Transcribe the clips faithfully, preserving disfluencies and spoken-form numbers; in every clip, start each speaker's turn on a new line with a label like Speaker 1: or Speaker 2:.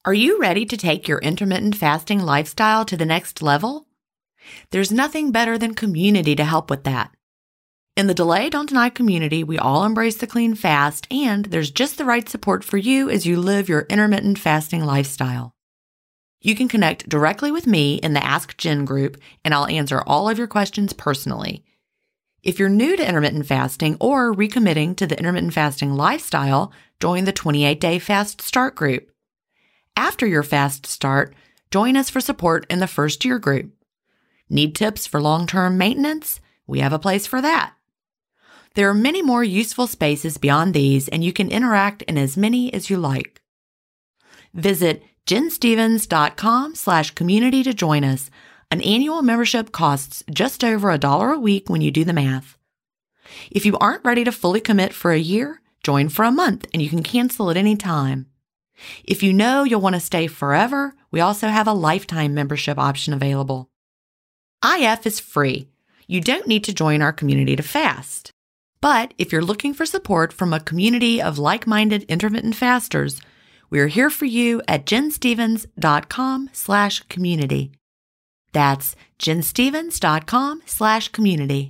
Speaker 1: Are you ready to take your intermittent fasting lifestyle to the next level? There's nothing better than community to help with that. In the Delay Don't Deny community, we all embrace the clean fast, and there's just the right support for you as you live your intermittent fasting lifestyle. You can connect directly with me in the Ask Jen group, and I'll answer all of your questions personally. If you're new to intermittent fasting or recommitting to the intermittent fasting lifestyle, join the twenty-eight day Fast Start group. After your fast start, join us for support in the first year group. Need tips for long-term maintenance? We have a place for that. There are many more useful spaces beyond these, and you can interact in as many as you like. Visit jenstevens.com slash community to join us. An annual membership costs just over a dollar a week when you do the math. If you aren't ready to fully commit for a year, join for a month and you can cancel at any time. If you know you'll want to stay forever, we also have a lifetime membership option available. I F is free. You don't need to join our community to fast. But if you're looking for support from a community of like-minded intermittent fasters, we're here for you at jenstevens.com slash community. That's jenstevens.com slash community.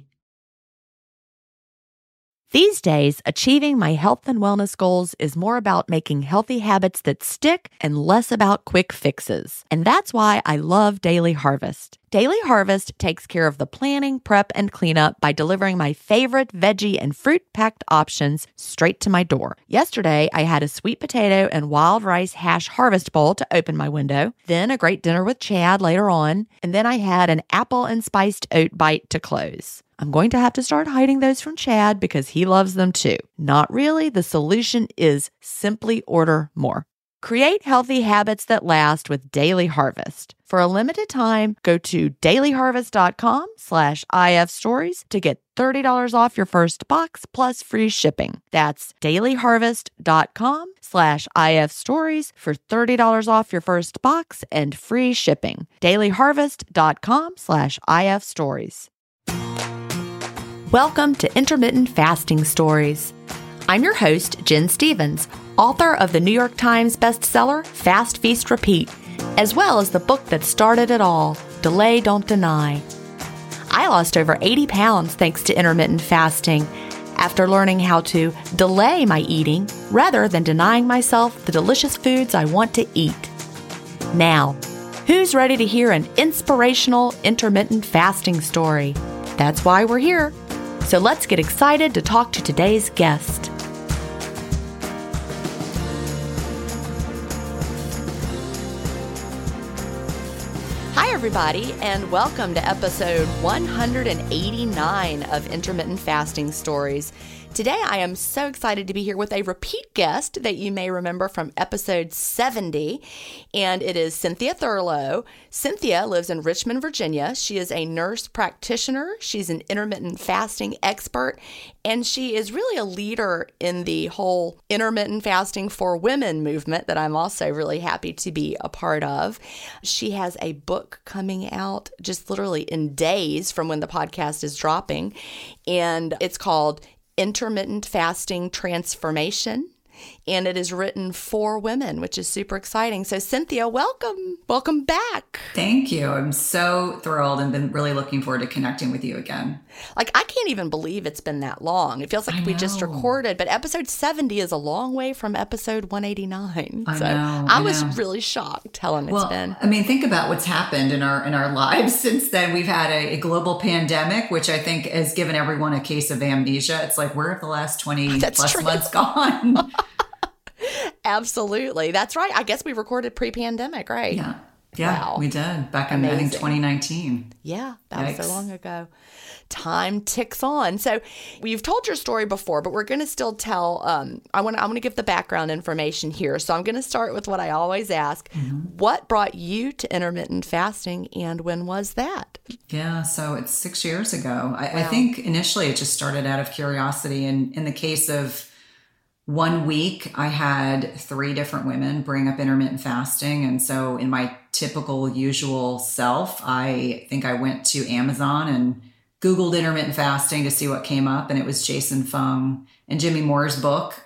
Speaker 1: These days, achieving my health and wellness goals is more about making healthy habits that stick and less about quick fixes. And that's why I love Daily Harvest. Daily Harvest takes care of the planning, prep, and cleanup by delivering my favorite veggie and fruit-packed options straight to my door. Yesterday, I had a sweet potato and wild rice hash harvest bowl to open my window, then a great dinner with Chad later on, and then I had an apple and spiced oat bite to close. I'm going to have to start hiding those from Chad because he loves them too. Not really. The solution is simply order more. Create healthy habits that last with Daily Harvest. For a limited time, go to dailyharvest.com slash IF stories to get thirty dollars off your first box plus free shipping. That's dailyharvest.com slash IF stories for thirty dollars off your first box and free shipping. dailyharvest.com slash IF stories. Welcome to Intermittent Fasting Stories. I'm your host, Jen Stevens, author of the New York Times bestseller, Fast, Feast, Repeat, as well as the book that started it all, Delay Don't Deny. I lost over eighty pounds thanks to intermittent fasting after learning how to delay my eating rather than denying myself the delicious foods I want to eat. Now, who's ready to hear an inspirational intermittent fasting story? That's why we're here. So let's get excited to talk to today's guest. Hi, everybody, and welcome to episode one hundred eighty-nine of Intermittent Fasting Stories. Today, I am so excited to be here with a repeat guest that you may remember from episode seventy, and it is Cynthia Thurlow. Cynthia lives in Richmond, Virginia. She is a nurse practitioner. She's an intermittent fasting expert, and she is really a leader in the whole intermittent fasting for women movement that I'm also really happy to be a part of. She has a book coming out just literally in days from when the podcast is dropping, and it's called Intermittent Fasting Transformation, and it is written for women, which is super exciting. So Cynthia, welcome. Welcome back.
Speaker 2: Thank you. I'm so thrilled and been really looking forward to connecting with you again.
Speaker 1: Like, I can't even believe it's been that long. It feels like we just recorded, but episode seventy is a long way from episode one eighty-nine.
Speaker 2: I
Speaker 1: so
Speaker 2: know,
Speaker 1: I,
Speaker 2: I
Speaker 1: was
Speaker 2: know.
Speaker 1: really shocked how long
Speaker 2: well,
Speaker 1: it's been.
Speaker 2: I mean, think about what's happened in our in our lives since then. We've had a, a global pandemic, which I think has given everyone a case of amnesia. It's like, where have the last twenty
Speaker 1: That's
Speaker 2: plus
Speaker 1: true.
Speaker 2: months gone?
Speaker 1: Absolutely. That's right. I guess we recorded pre-pandemic, right?
Speaker 2: Yeah. Yeah,
Speaker 1: Wow.
Speaker 2: we did. Back in, I think, twenty nineteen.
Speaker 1: Yeah, that
Speaker 2: Yikes.
Speaker 1: was so long ago. Time ticks on. So you've told your story before, but we're going to still tell, um, I want to I want to give the background information here. So I'm going to start with what I always ask. Mm-hmm. What brought you to intermittent fasting, and when was that?
Speaker 2: Yeah, so it's six years ago. I,
Speaker 1: Wow.
Speaker 2: I think initially it just started out of curiosity. And in the case of one week, I had three different women bring up intermittent fasting. And so in my typical usual self, I think I went to Amazon and Googled intermittent fasting to see what came up. And it was Jason Fung and Jimmy Moore's book,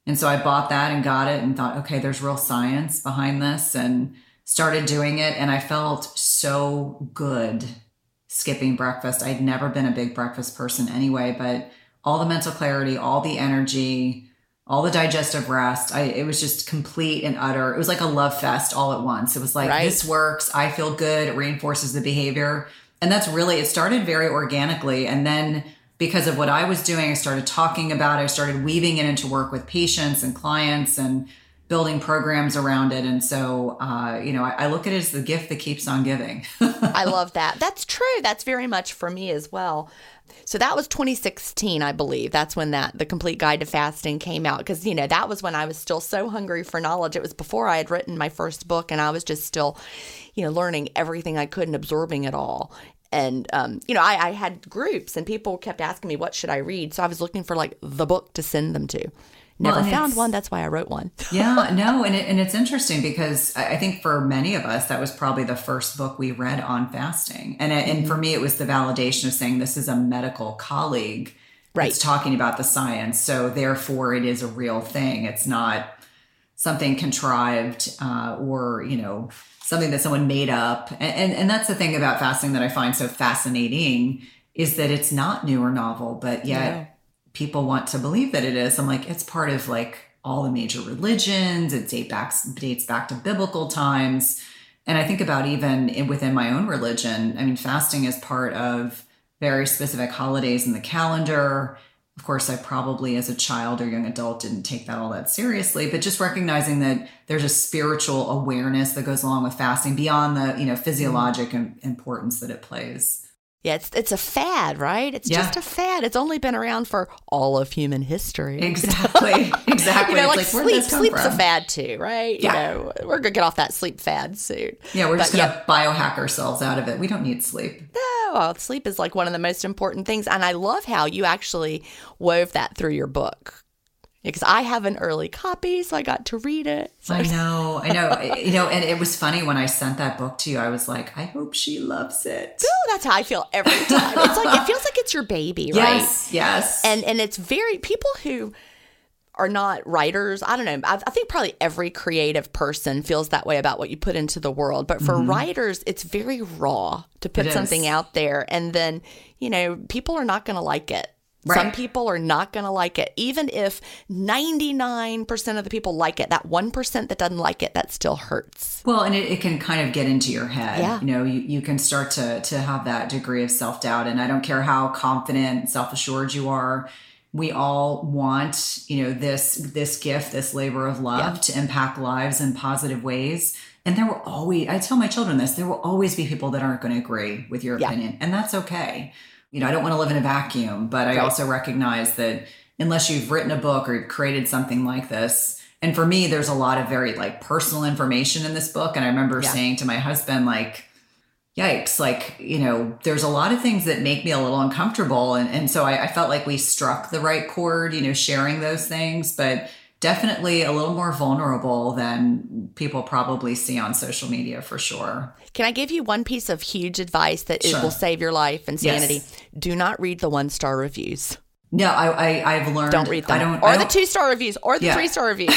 Speaker 2: And so I bought that and got it and thought, okay, there's real science behind this, and started doing it. And I felt so good skipping breakfast. I'd never been a big breakfast person anyway, but all the mental clarity, all the energy, all the digestive rest, I, it was just complete and utter. It was like a love fest all at once. It was like, right. This works. I feel good. It reinforces the behavior. And that's really, it started very organically. And then because of what I was doing, I started talking about it. I started weaving it into work with patients and clients and building programs around it. And so, uh, you know, I, I look at it as the gift that keeps on giving.
Speaker 1: I love that. That's true. That's very much for me as well. So that was twenty sixteen, I believe. That's when that the Complete Guide to Fasting came out. Because, you know, that was when I was still so hungry for knowledge. It was before I had written my first book, and I was just still, you know, learning everything I could and absorbing it all. And, um, you know, I, I had groups and people kept asking me, what should I read? So I was looking for like the book to send them to. Never well, found one. That's why I wrote one.
Speaker 2: Yeah, no. And, it, and it's interesting because I think for many of us, that was probably the first book we read on fasting. And, mm-hmm. and for me, it was the validation of saying this is a medical colleague
Speaker 1: right.
Speaker 2: that's talking about the science. So therefore, it is a real thing. It's not something contrived uh, or, you know, something that someone made up. And, and, and that's the thing about fasting that I find so fascinating is that it's not new or novel, but yet yeah. people want to believe that it is. I'm like, it's part of like all the major religions. It dates back, dates back to biblical times. And I think about even in, within my own religion, I mean, fasting is part of very specific holidays in the calendar. Of course, I probably as a child or young adult didn't take that all that seriously, but just recognizing that there's a spiritual awareness that goes along with fasting beyond the, you know, physiologic mm. importance that it plays.
Speaker 1: Yeah, it's it's a fad, right? It's yeah. just a fad. It's only been around for all of human history.
Speaker 2: Exactly. Exactly.
Speaker 1: You know,
Speaker 2: it's
Speaker 1: like,
Speaker 2: like
Speaker 1: sleep, sleep's from? a fad too, right?
Speaker 2: Yeah.
Speaker 1: You know, we're going to get off that sleep fad soon.
Speaker 2: Yeah, we're
Speaker 1: but,
Speaker 2: just going to
Speaker 1: yeah.
Speaker 2: biohack ourselves out of it. We don't need sleep.
Speaker 1: No, well, sleep is like one of the most important things. And I love how you actually wove that through your book. Because I have an early copy, so I got to read it. So.
Speaker 2: I know, I know. You know, and it was funny when I sent that book to you, I was like, I hope she loves it.
Speaker 1: Oh, that's how I feel every time. It's like, it feels like it's your baby, right?
Speaker 2: Yes, yes.
Speaker 1: And and it's very, people who are not writers, I don't know, I, I think probably every creative person feels that way about what you put into the world. But for mm-hmm. writers, it's very raw to put something out there. And then, you know, people are not going to like it. Right. Some people are not going to like it. Even if ninety-nine percent of the people like it, that one percent that doesn't like it, that still hurts.
Speaker 2: Well, and it, it can kind of get into your head.
Speaker 1: Yeah.
Speaker 2: You know, you, you can start to to have that degree of self-doubt. And I don't care how confident, self-assured you are. We all want, you know, this this gift, this labor of love yeah. to impact lives in positive ways. And there will always, I tell my children this, there will always be people that aren't going to agree with your
Speaker 1: yeah.
Speaker 2: opinion. And that's okay. You know, I don't want to live in a vacuum, but I right. also recognize that unless you've written a book or you've created something like this, and for me, there's a lot of very like personal information in this book. And I remember yeah. saying to my husband, like, yikes, like, you know, there's a lot of things that make me a little uncomfortable. And, and so I, I felt like we struck the right chord, you know, sharing those things, but definitely a little more vulnerable than people probably see on social media for sure.
Speaker 1: Can I give you one piece of huge advice that sure. it will save your life and sanity? Yes. Do not read the one-star reviews.
Speaker 2: No, I, I, I've learned.
Speaker 1: Don't read them.
Speaker 2: I don't,
Speaker 1: or
Speaker 2: I
Speaker 1: the
Speaker 2: don't,
Speaker 1: two-star reviews or the yeah. three-star reviews.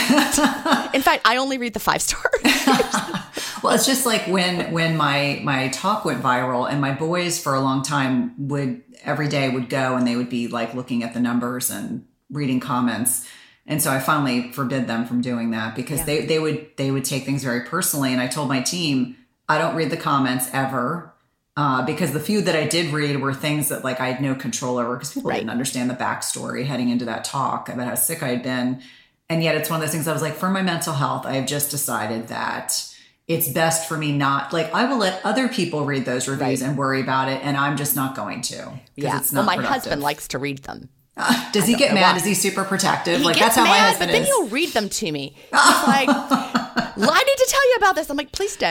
Speaker 1: In fact, I only read the five-star reviews.
Speaker 2: Well, it's just like when when my my talk went viral and my boys for a long time would every day would go and they would be like looking at the numbers and reading comments. And so I finally forbid them from doing that because yeah. they, they would they would take things very personally. And I told my team, I don't read the comments ever uh, because the few that I did read were things that like I had no control over because people right. didn't understand the backstory heading into that talk about how sick I had been. And yet it's one of those things I was like, for my mental health, I have just decided that it's best for me not, like I will let other people read those reviews right. and worry about it. And I'm just not going to.
Speaker 1: Yeah.
Speaker 2: It's not
Speaker 1: well, my
Speaker 2: productive.
Speaker 1: husband likes to read them.
Speaker 2: Uh, does he get mad? Why. Is he super protective?
Speaker 1: He
Speaker 2: like
Speaker 1: gets
Speaker 2: that's how
Speaker 1: mad,
Speaker 2: my husband
Speaker 1: but then
Speaker 2: is.
Speaker 1: he'll read them to me. He's like, well, I need to tell you about this. I'm like, please don't.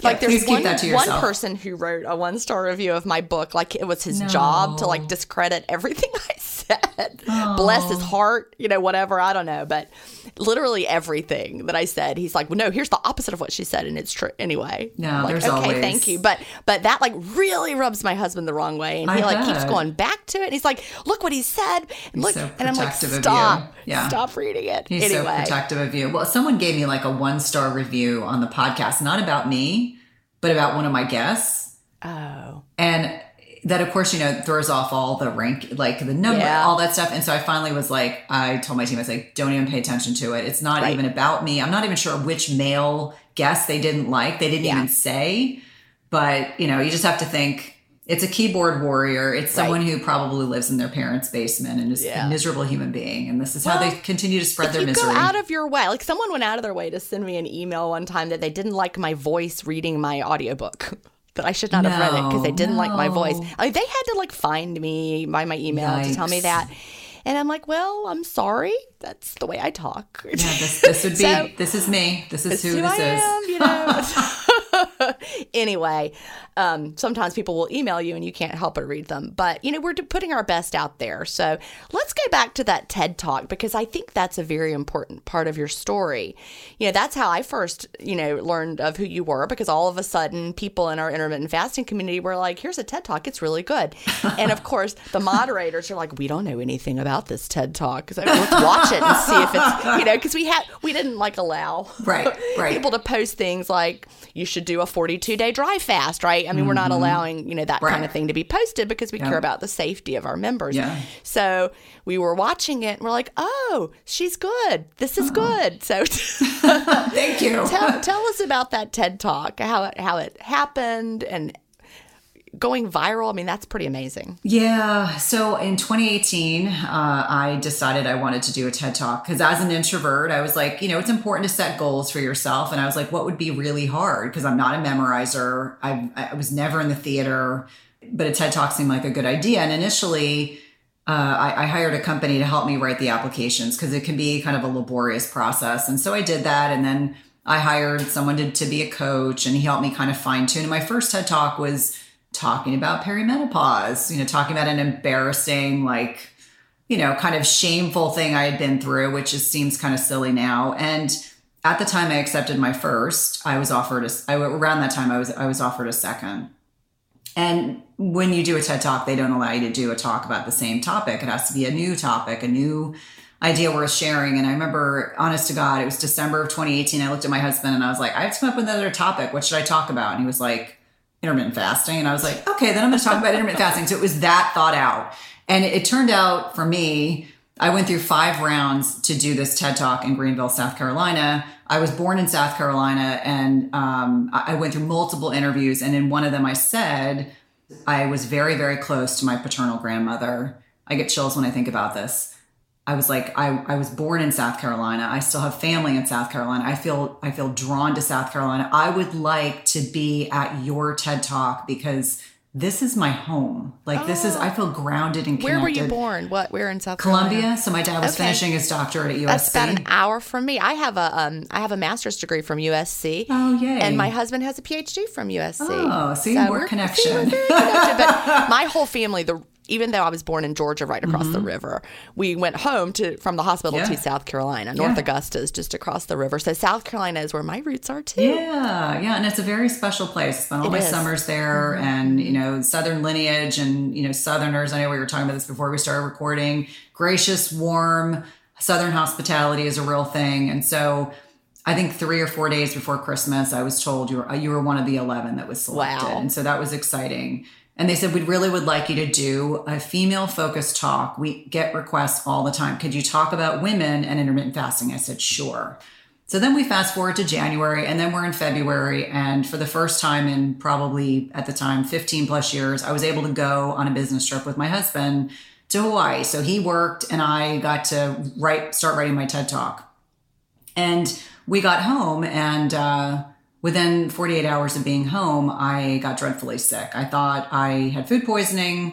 Speaker 3: Like
Speaker 2: please
Speaker 3: there's
Speaker 2: keep
Speaker 3: one,
Speaker 2: that to
Speaker 3: one
Speaker 2: yourself.
Speaker 3: person who wrote a one-star review of my book. Like it was his
Speaker 2: No.
Speaker 3: job to like discredit everything I said.
Speaker 2: Oh.
Speaker 3: Bless his heart, you know, whatever. I don't know. But literally everything that I said, he's like, well, no, here's the opposite of what she said. And it's true anyway.
Speaker 2: No,
Speaker 3: I'm like,
Speaker 2: there's
Speaker 3: okay,
Speaker 2: always-
Speaker 3: thank you. But but that like really rubs my husband the wrong way. And he
Speaker 2: I
Speaker 3: like keeps
Speaker 2: bet.
Speaker 3: going back to it. And he's like, look what he said. And look,
Speaker 2: so
Speaker 3: and I'm like,
Speaker 2: protective of you.
Speaker 3: stop.
Speaker 2: Yeah.
Speaker 3: Stop reading it.
Speaker 2: He's
Speaker 3: anyway.
Speaker 2: so protective of you. Well, someone gave me like a one star review on the podcast, not about me, but about one of my guests.
Speaker 3: Oh.
Speaker 2: And that, of course, you know, throws off all the rank, like the number,
Speaker 3: Yeah.
Speaker 2: all that stuff. And so I finally was like, I told my team, I was like, don't even pay attention to it. It's not
Speaker 3: Right.
Speaker 2: even about me. I'm not even sure which male guest they didn't like. They didn't
Speaker 3: Yeah.
Speaker 2: even say. But, you know, you just have to think it's a keyboard warrior. It's someone
Speaker 3: Right.
Speaker 2: who probably lives in their parents' basement and is
Speaker 3: Yeah.
Speaker 2: a miserable human being. And this is how
Speaker 3: Well,
Speaker 2: they continue to spread
Speaker 3: If
Speaker 2: their
Speaker 3: you
Speaker 2: misery.
Speaker 3: go out of your way, like someone went out of their way to send me an email one time that they didn't like my voice reading my audiobook. That I should not have read it because they
Speaker 2: No,
Speaker 3: didn't like my voice.
Speaker 2: no.
Speaker 3: I mean, they had to like find me by my email to tell me
Speaker 2: Yikes.
Speaker 3: that. And I'm like, well, I'm sorry. That's the way I talk.
Speaker 2: Yeah, this, this would be,
Speaker 3: So-
Speaker 2: this is me. This is who
Speaker 3: who
Speaker 2: this
Speaker 3: I
Speaker 2: is.
Speaker 3: am, you know. Anyway, um, sometimes people will email you and you can't help but read them. But, you know, we're putting our best out there. So let's go back to that TED Talk because I think that's a very important part of your story. You know, that's how I first, you know, learned of who you were because all of a sudden people in our intermittent fasting community were like, here's a TED Talk. It's really good. And of course, the moderators are like, we don't know anything about this TED Talk. So let's watch it and see if it's, you know, because we had, we didn't like allow
Speaker 2: Right, right.
Speaker 3: people to post things like you should do a forty-two day dry fast, right? I mean, we're not allowing, you know, that
Speaker 2: Right.
Speaker 3: kind of thing to be posted because we
Speaker 2: Yeah.
Speaker 3: care about the safety of our members.
Speaker 2: Yeah.
Speaker 3: So we were watching it and we're like, oh, she's good. This is good. So
Speaker 2: Thank you.
Speaker 3: tell, tell us about that TED Talk, how it, how it happened and going viral. I mean, that's pretty amazing.
Speaker 2: Yeah. So in twenty eighteen, uh, I decided I wanted to do a TED Talk because as an introvert, I was like, you know, it's important to set goals for yourself. And I was like, what would be really hard? Because I'm not a memorizer. I, I was never in the theater, but a TED Talk seemed like a good idea. And initially, uh, I, I hired a company to help me write the applications because it can be kind of a laborious process. And so I did that. And then I hired someone to, to be a coach and he helped me kind of fine tune. And my first TED Talk was talking about perimenopause, you know, talking about an embarrassing, like, you know, kind of shameful thing I had been through, which just seems kind of silly now. And at the time I accepted my first, I was offered a, I, around that time I was, I was offered a second. And when you do a TED Talk, they don't allow you to do a talk about the same topic. It has to be a new topic, a new idea worth sharing. And I remember, honest to God, it was December of twenty eighteen. I looked at my husband and I was like, I have to come up with another topic. What should I talk about? And he was like, intermittent fasting. And I was like, okay, then I'm going to talk about intermittent fasting. So it was that thought out. And it, it turned out for me, I went through five rounds to do this TED Talk in Greenville, South Carolina. I was born in South Carolina and um, I went through multiple interviews. And in one of them, I said, I was very, very close to my paternal grandmother. I get chills when I think about this. I was like, I, I was born in South Carolina. I still have family in South Carolina. I feel I feel drawn to South Carolina. I would like to be at your TED Talk because this is my home. Like this is, I feel grounded and connected.
Speaker 3: Where were you born? What? Where in South
Speaker 2: Columbia.
Speaker 3: Carolina?
Speaker 2: So my dad was
Speaker 3: Okay.
Speaker 2: finishing his doctorate at U
Speaker 3: That's
Speaker 2: S C.
Speaker 3: about an hour from me. I have a um, I have a master's degree from U S C.
Speaker 2: Oh, yay.
Speaker 3: And my husband has a P H D from U S C.
Speaker 2: Oh, see, more
Speaker 3: we're-
Speaker 2: connection.
Speaker 3: see, we're very connected. But my whole family, the even though I was born in Georgia, right across the river, we went home to from the hospital
Speaker 2: Yeah.
Speaker 3: to South Carolina. North
Speaker 2: Yeah.
Speaker 3: Augusta is just across the river, so South Carolina is where my roots are too.
Speaker 2: Yeah, yeah, and it's a very special place. Spent all
Speaker 3: It
Speaker 2: my
Speaker 3: is.
Speaker 2: summers there, and you know, Southern lineage, and you know, Southerners. I know we were talking about this before we started recording. Gracious, warm, Southern hospitality is a real thing, and so I think three or four days before Christmas, I was told you were you were one of the eleven that was selected,
Speaker 3: Wow.
Speaker 2: and so that was exciting. And they said, we really would like you to do a female focused talk. We get requests all the time. Could you talk about women and intermittent fasting? I said, sure. So then we fast forward to January and then we're in February. And for the first time in probably at the time, fifteen plus years, I was able to go on a business trip with my husband to Hawaii. So he worked and I got to write, start writing my TED Talk. And we got home and, uh, within forty-eight hours of being home, I got dreadfully sick. I thought I had food poisoning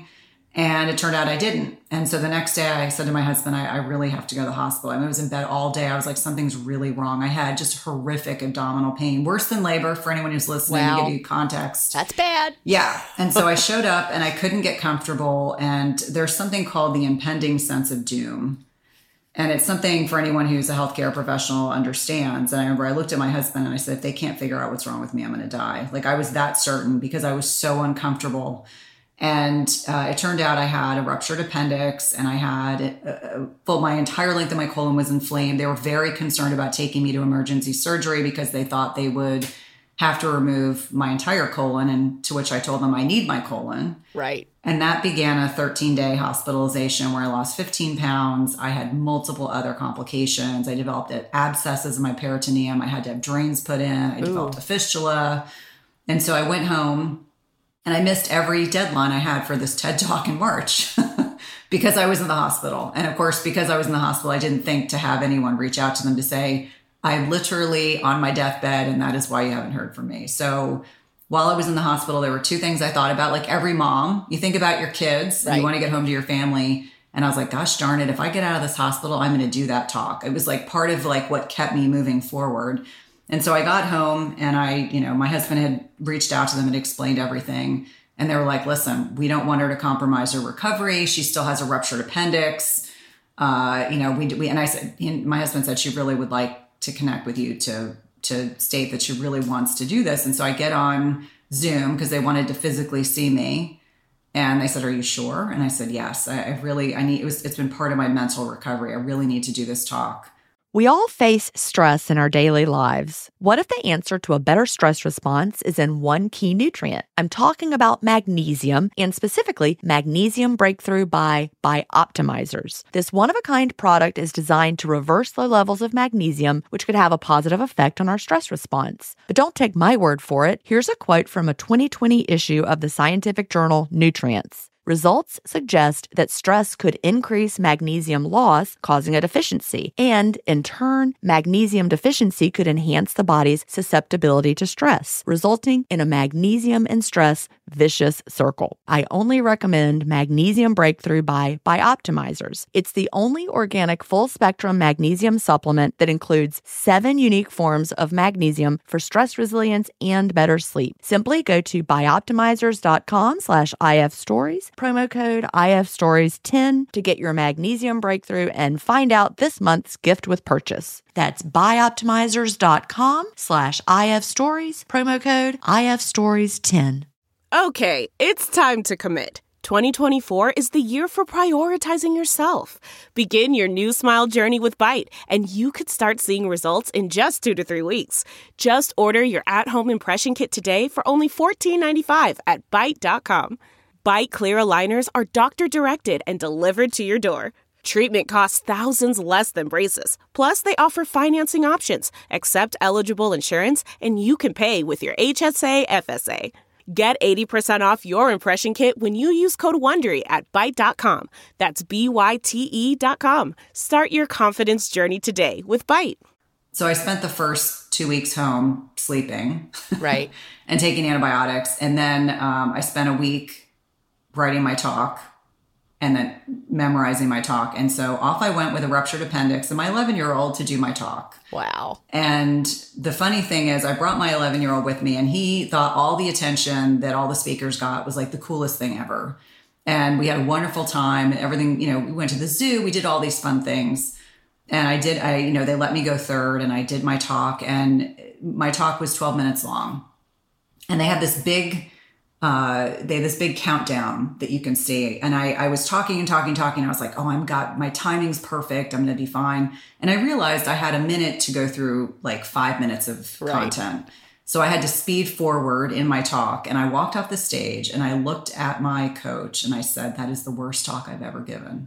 Speaker 2: And it turned out I didn't. And so the next day I said to my husband, I, I really have to go to the hospital. I, mean, I was in bed all day. I was like, something's really wrong. I had just horrific abdominal pain, worse than labor for anyone who's listening
Speaker 3: wow.
Speaker 2: to give you context.
Speaker 3: That's bad.
Speaker 2: Yeah. And so I showed up and I couldn't get comfortable. And there's something called the impending sense of doom. And it's something for anyone who's a healthcare professional understands. And I remember I looked at my husband and I said, if they can't figure out what's wrong with me, I'm going to die. Like I was that certain because I was so uncomfortable. And uh, it turned out I had a ruptured appendix and I had, uh, well, my entire length of my colon was inflamed. They were very concerned about taking me to emergency surgery because they thought they would have to remove my entire colon. And to which I told them I need my colon.
Speaker 3: Right. And
Speaker 2: that began a thirteen day hospitalization where I lost fifteen pounds. I had multiple other complications. I developed abscesses in my peritoneum. I had to have drains put in. I developed Ooh. a fistula. And so I went home. And I missed every deadline I had for this TED Talk in March because I was in the hospital. And of course, because I was in the hospital, I didn't think to have anyone reach out to them to say, I'm literally on my deathbed and that is why you haven't heard from me. So while I was in the hospital, there were two things I thought about. Like every mom, you think about your kids and right. you want to get home to your family. And I was like, gosh darn it, if I get out of this hospital, I'm going to do that talk. It was like part of like what kept me moving forward. And so I got home and I, you know, my husband had reached out to them and explained everything. And they were like, listen, we don't want her to compromise her recovery. She still has a ruptured appendix. Uh, you know, we, we, and I said, and my husband said she really would like to connect with you to, to state that she really wants to do this. And so I get on Zoom because they wanted to physically see me. And they said, are you sure? And I said, yes, I, I really, I need, it was, it's been part of my mental recovery. I really need to do this talk.
Speaker 1: We all face stress in our daily lives. What if the answer to a better stress response is in one key nutrient? I'm talking about magnesium, and specifically Magnesium Breakthrough by Bioptimizers. This one-of-a-kind product is designed to reverse low levels of magnesium, which could have a positive effect on our stress response. But don't take my word for it. Here's a quote from a twenty twenty issue of the scientific journal Nutrients. Results suggest that stress could increase magnesium loss, causing a deficiency. And, in turn, magnesium deficiency could enhance the body's susceptibility to stress, resulting in a magnesium and stress vicious circle. I only recommend Magnesium Breakthrough by Bioptimizers. It's the only organic full-spectrum magnesium supplement that includes seven unique forms of magnesium for stress resilience and better sleep. Simply go to bioptimizers.com slash ifstories, promo code I F stories ten to get your Magnesium Breakthrough and find out this month's gift with purchase. That's bioptimizers.com slash ifstories, promo code I F stories ten.
Speaker 4: Okay, it's time to commit. twenty twenty-four is the year for prioritizing yourself. Begin your new smile journey with Byte, and you could start seeing results in just two to three weeks. Just order your at-home impression kit today for only fourteen ninety-five at byte dot com. Byte clear aligners are doctor-directed and delivered to your door. Treatment costs thousands less than braces. Plus, they offer financing options, accept eligible insurance, and you can pay with your H S A F S A. Get eighty percent off your impression kit when you use code WONDERY at byte dot com. That's B Y T E dot com. Start your confidence journey today with Byte.
Speaker 2: So I spent the first two weeks home sleeping.
Speaker 3: Right.
Speaker 2: and taking antibiotics. And then um, I spent a week writing my talk and then memorizing my talk. And so off I went with a ruptured appendix and my eleven-year-old to do my talk.
Speaker 3: Wow.
Speaker 2: And the funny thing is I brought my eleven-year-old with me and he thought all the attention that all the speakers got was like the coolest thing ever. And we had a wonderful time and everything, you know, we went to the zoo, we did all these fun things. And I did, I, you know, they let me go third and I did my talk and my talk was twelve minutes long. And they had this big Uh, they had this big countdown that you can see. And I, I was talking and talking, talking. I was like, oh, I'm got my timing's perfect. I'm going to be fine. And I realized I had a minute to go through like five minutes of right. content. So I had to speed forward in my talk. And I walked off the stage and I looked at my coach and I said, that is the worst talk I've ever given.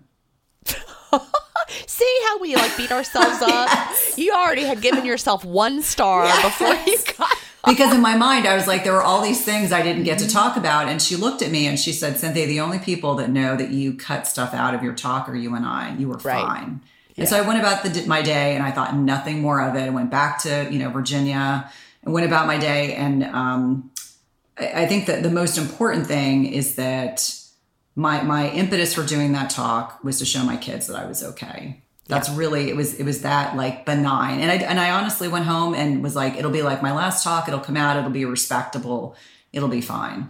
Speaker 3: See how we like beat ourselves up? Yes. You already had given yourself one star yes. before you got
Speaker 2: Because in my mind, I was like, there were all these things I didn't get to talk about. And she looked at me and she said, Cynthia, the only people that know that you cut stuff out of your talk are you and I. You were right. fine. Yeah. And so I went about the, my day and I thought nothing more of it. I went back to, you know, Virginia and went about my day. And um, I, I think that the most important thing is that my my impetus for doing that talk was to show my kids that I was okay. That's yeah. really, it was, it was that like benign. And I, and I honestly went home and was like, it'll be like my last talk. It'll come out. It'll be respectable. It'll be fine.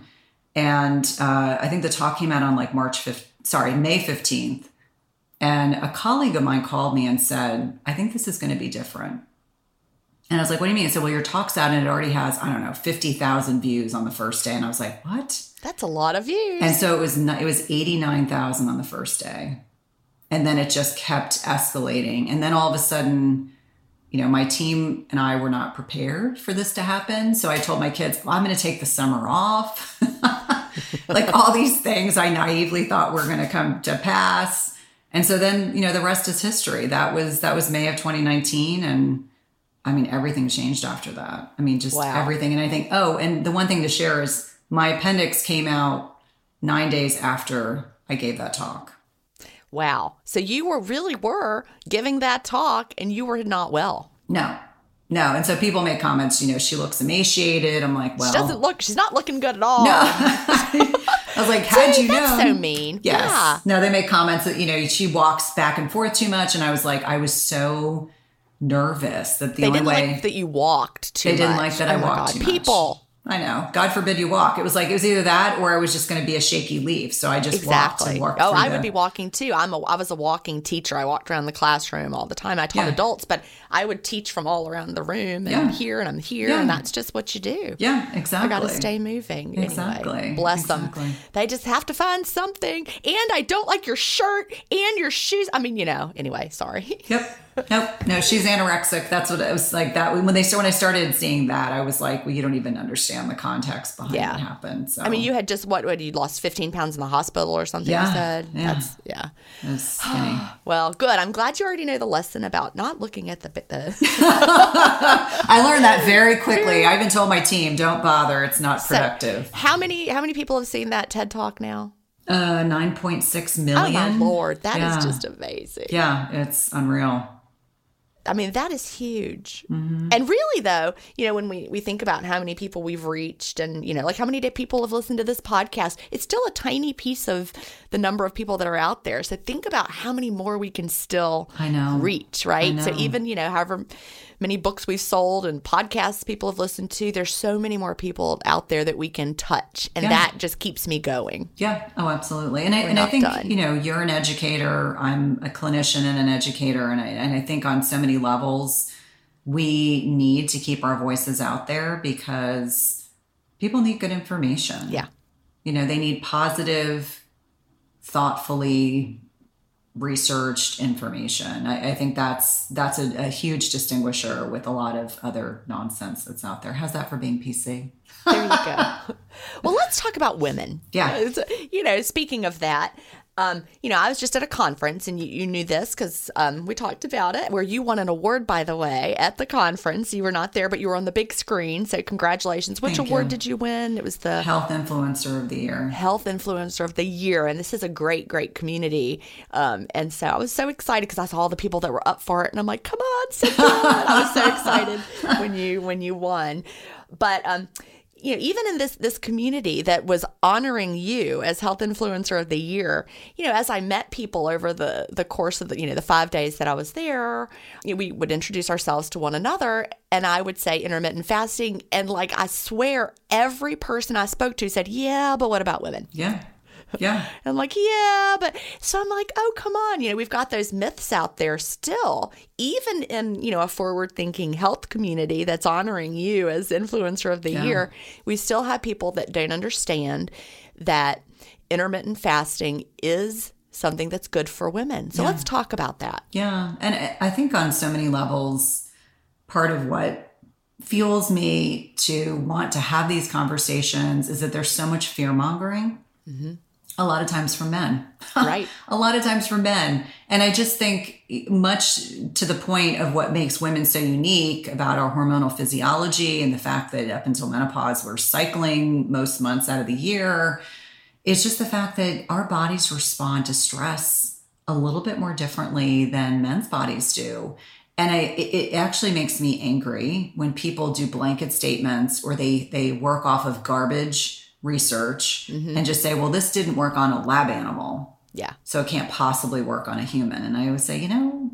Speaker 2: And uh, I think the talk came out on like March fifth, sorry, May fifteenth. And a colleague of mine called me and said, I think this is going to be different. And I was like, what do you mean? I said, well, your talk's out and it already has, I don't know, fifty thousand views on the first day. And I was like, what?
Speaker 3: That's a lot of views.
Speaker 2: And so it was, it was eighty-nine thousand on the first day. And then it just kept escalating. And then all of a sudden, you know, my team and I were not prepared for this to happen. So I told my kids, well, I'm going to take the summer off. Like all these things I naively thought were going to come to pass. And so then, you know, the rest is history. That was, that was May of twenty nineteen. And I mean, everything changed after that. I mean, just wow. everything. And I think, oh, and the one thing to share is my appendix came out nine days after I gave that talk.
Speaker 3: Wow. So you were really were giving that talk and you were not well.
Speaker 2: No, no. And so people make comments, you know, she looks emaciated. I'm like, well.
Speaker 3: She doesn't look, she's not looking good at all.
Speaker 2: No. I was like, how'd
Speaker 3: See,
Speaker 2: you know?
Speaker 3: That's so mean.
Speaker 2: Yes.
Speaker 3: Yeah.
Speaker 2: No, they make comments that, you know, she walks back and forth too much. And I was like, I was so nervous that the
Speaker 3: they
Speaker 2: only
Speaker 3: didn't
Speaker 2: way.
Speaker 3: like that you walked too
Speaker 2: They
Speaker 3: much.
Speaker 2: didn't like that
Speaker 3: oh
Speaker 2: I walked
Speaker 3: God.
Speaker 2: too much.
Speaker 3: People.
Speaker 2: I know. God forbid you walk. It was like, it was either that or I was just going to be a shaky leaf. So I just
Speaker 3: exactly.
Speaker 2: walked and walked
Speaker 3: Oh, I
Speaker 2: the...
Speaker 3: would be walking too. I'm a, I was a walking teacher. I walked around the classroom all the time. I taught
Speaker 2: Yeah.
Speaker 3: adults, but I would teach from all around the room and
Speaker 2: Yeah.
Speaker 3: I'm here and I'm here.
Speaker 2: Yeah.
Speaker 3: And that's just what you do.
Speaker 2: Yeah, exactly.
Speaker 3: I got to stay moving.
Speaker 2: Exactly.
Speaker 3: Anyway, bless
Speaker 2: exactly.
Speaker 3: them. They just have to find something. And I don't like your shirt and your shoes. I mean, you know, anyway, sorry.
Speaker 2: Yep. Nope. No, she's anorexic. That's what it was like. That when they when I started seeing that, I was like, well, you don't even understand the context behind
Speaker 3: Yeah.
Speaker 2: what happened. So
Speaker 3: I mean, you had just what? What you lost fifteen pounds in the hospital or something?
Speaker 2: Yeah,
Speaker 3: You said
Speaker 2: yeah.
Speaker 3: that's yeah.
Speaker 2: It was skinny.
Speaker 3: Well, good. I'm glad you already know the lesson about not looking at the. the
Speaker 2: I learned that very quickly. I even told my team, don't bother. It's not productive.
Speaker 3: So how many how many people have seen that TED Talk now?
Speaker 2: Uh, nine point six million.
Speaker 3: Oh my Lord, that
Speaker 2: yeah.
Speaker 3: is just amazing.
Speaker 2: Yeah, it's unreal.
Speaker 3: I mean, that is huge.
Speaker 2: Mm-hmm.
Speaker 3: And really, though, you know, when we, we think about how many people we've reached and, you know, like how many people have listened to this podcast, it's still a tiny piece of the number of people that are out there. So think about how many more we can still
Speaker 2: I know.
Speaker 3: reach, right?
Speaker 2: I know.
Speaker 3: So even, you know, however many books we've sold and podcasts people have listened to, there's so many more people out there that we can touch. And
Speaker 2: Yeah.
Speaker 3: that just keeps me going.
Speaker 2: Yeah. Oh, absolutely. And I,
Speaker 3: We're
Speaker 2: and I
Speaker 3: not
Speaker 2: think,
Speaker 3: done.
Speaker 2: you know, you're an educator. I'm a clinician and an educator. And I, and I think on so many levels, we need to keep our voices out there because people need good information.
Speaker 3: Yeah.
Speaker 2: You know, they need positive, thoughtfully researched information. I, I think that's that's a, a huge distinguisher with a lot of other nonsense that's out there. How's that for being P C?
Speaker 3: There you go. Well, let's talk about women.
Speaker 2: Yeah.
Speaker 3: It's- You know, speaking of that, um, you know, I was just at a conference and you, you knew this because um, we talked about it, where you won an award, by the way, at the conference. You were not there, but you were on the big screen. So congratulations. Which
Speaker 2: Thank
Speaker 3: award
Speaker 2: you.
Speaker 3: did you win? It was the
Speaker 2: Health Influencer of the Year.
Speaker 3: Health Influencer of the Year. And this is a great, great community. Um, and so I was so excited because I saw all the people that were up for it. And I'm like, come on, sit down. I was so excited when you when you won. But um you know, even in this this community that was honoring you as Health Influencer of the Year, you know, as I met people over the the course of the, you know, the five days that I was there, you know, we would introduce ourselves to one another and I would say intermittent fasting. And like, I swear every person I spoke to said, yeah, but what about women?
Speaker 2: Yeah. Yeah.
Speaker 3: I'm like, yeah, but so I'm like, oh, come on. You know, we've got those myths out there still, even in, you know, a forward thinking health community that's honoring you as influencer of the
Speaker 2: Yeah.
Speaker 3: year. We still have people that don't understand that intermittent fasting is something that's good for women. So
Speaker 2: Yeah.
Speaker 3: let's talk about that.
Speaker 2: Yeah. And I- I think on so many levels, part of what fuels me to want to have these conversations is that there's so much fear mongering.
Speaker 3: Mm-hmm.
Speaker 2: A lot of times for men.
Speaker 3: Right.
Speaker 2: A lot of times for men. And I just think much to the point of what makes women so unique about our hormonal physiology and the fact that up until menopause, we're cycling most months out of the year. It's just the fact that our bodies respond to stress a little bit more differently than men's bodies do. And I, it it actually makes me angry when people do blanket statements or they, they work off of garbage research
Speaker 3: Mm-hmm.
Speaker 2: and just say, well, this didn't work on a lab animal,
Speaker 3: Yeah.
Speaker 2: so it can't possibly work on a human. And I always say, you know,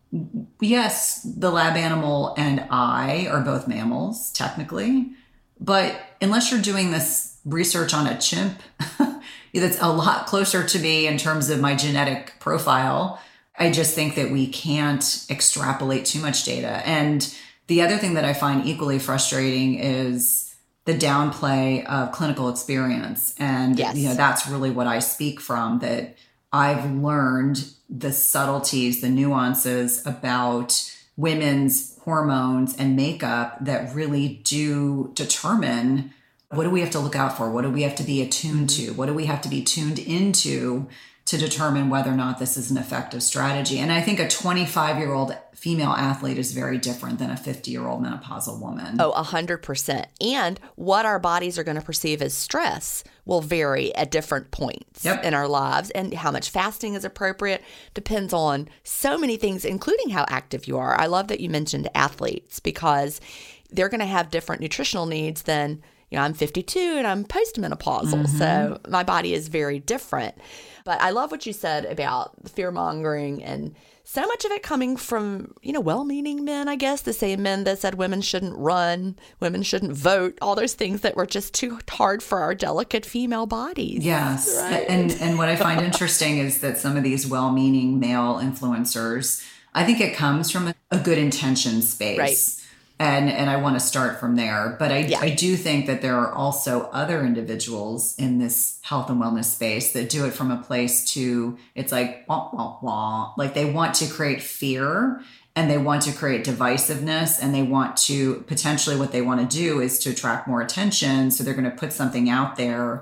Speaker 2: yes, the lab animal and I are both mammals, technically. But unless you're doing this research on a chimp, that's a lot closer to me in terms of my genetic profile. I just think that we can't extrapolate too much data. And the other thing that I find equally frustrating is the downplay of clinical experience. And,
Speaker 3: Yes.
Speaker 2: you know, that's really what I speak from, that I've learned the subtleties, the nuances about women's hormones and makeup that really do determine what do we have to look out for? What do we have to be attuned to? What do we have to be tuned into to determine whether or not this is an effective strategy? And I think a twenty-five-year-old female athlete is very different than a fifty-year-old menopausal woman.
Speaker 3: Oh, one hundred percent. And what our bodies are going to perceive as stress will vary at different points
Speaker 2: Yep.
Speaker 3: in our lives. And how much fasting is appropriate depends on so many things, including how active you are. I love that you mentioned athletes because they're going to have different nutritional needs than, you know, I'm fifty-two and I'm postmenopausal.
Speaker 2: Mm-hmm.
Speaker 3: So my body is very different. But I love what you said about the fear mongering and so much of it coming from, you know, well-meaning men, I guess, the same men that said women shouldn't run, women shouldn't vote, all those things that were just too hard for our delicate female bodies.
Speaker 2: Yes.
Speaker 3: Right.
Speaker 2: And and what I find interesting is that some of these well-meaning male influencers, I think it comes from a, a good intention space.
Speaker 3: Right.
Speaker 2: And and I want to start from there. But I,
Speaker 3: Yeah.
Speaker 2: I do think that there are also other individuals in this health and wellness space that do it from a place to, it's like, wah, wah, wah. Like they want to create fear and they want to create divisiveness and they want to, potentially what they want to do is to attract more attention. So they're going to put something out there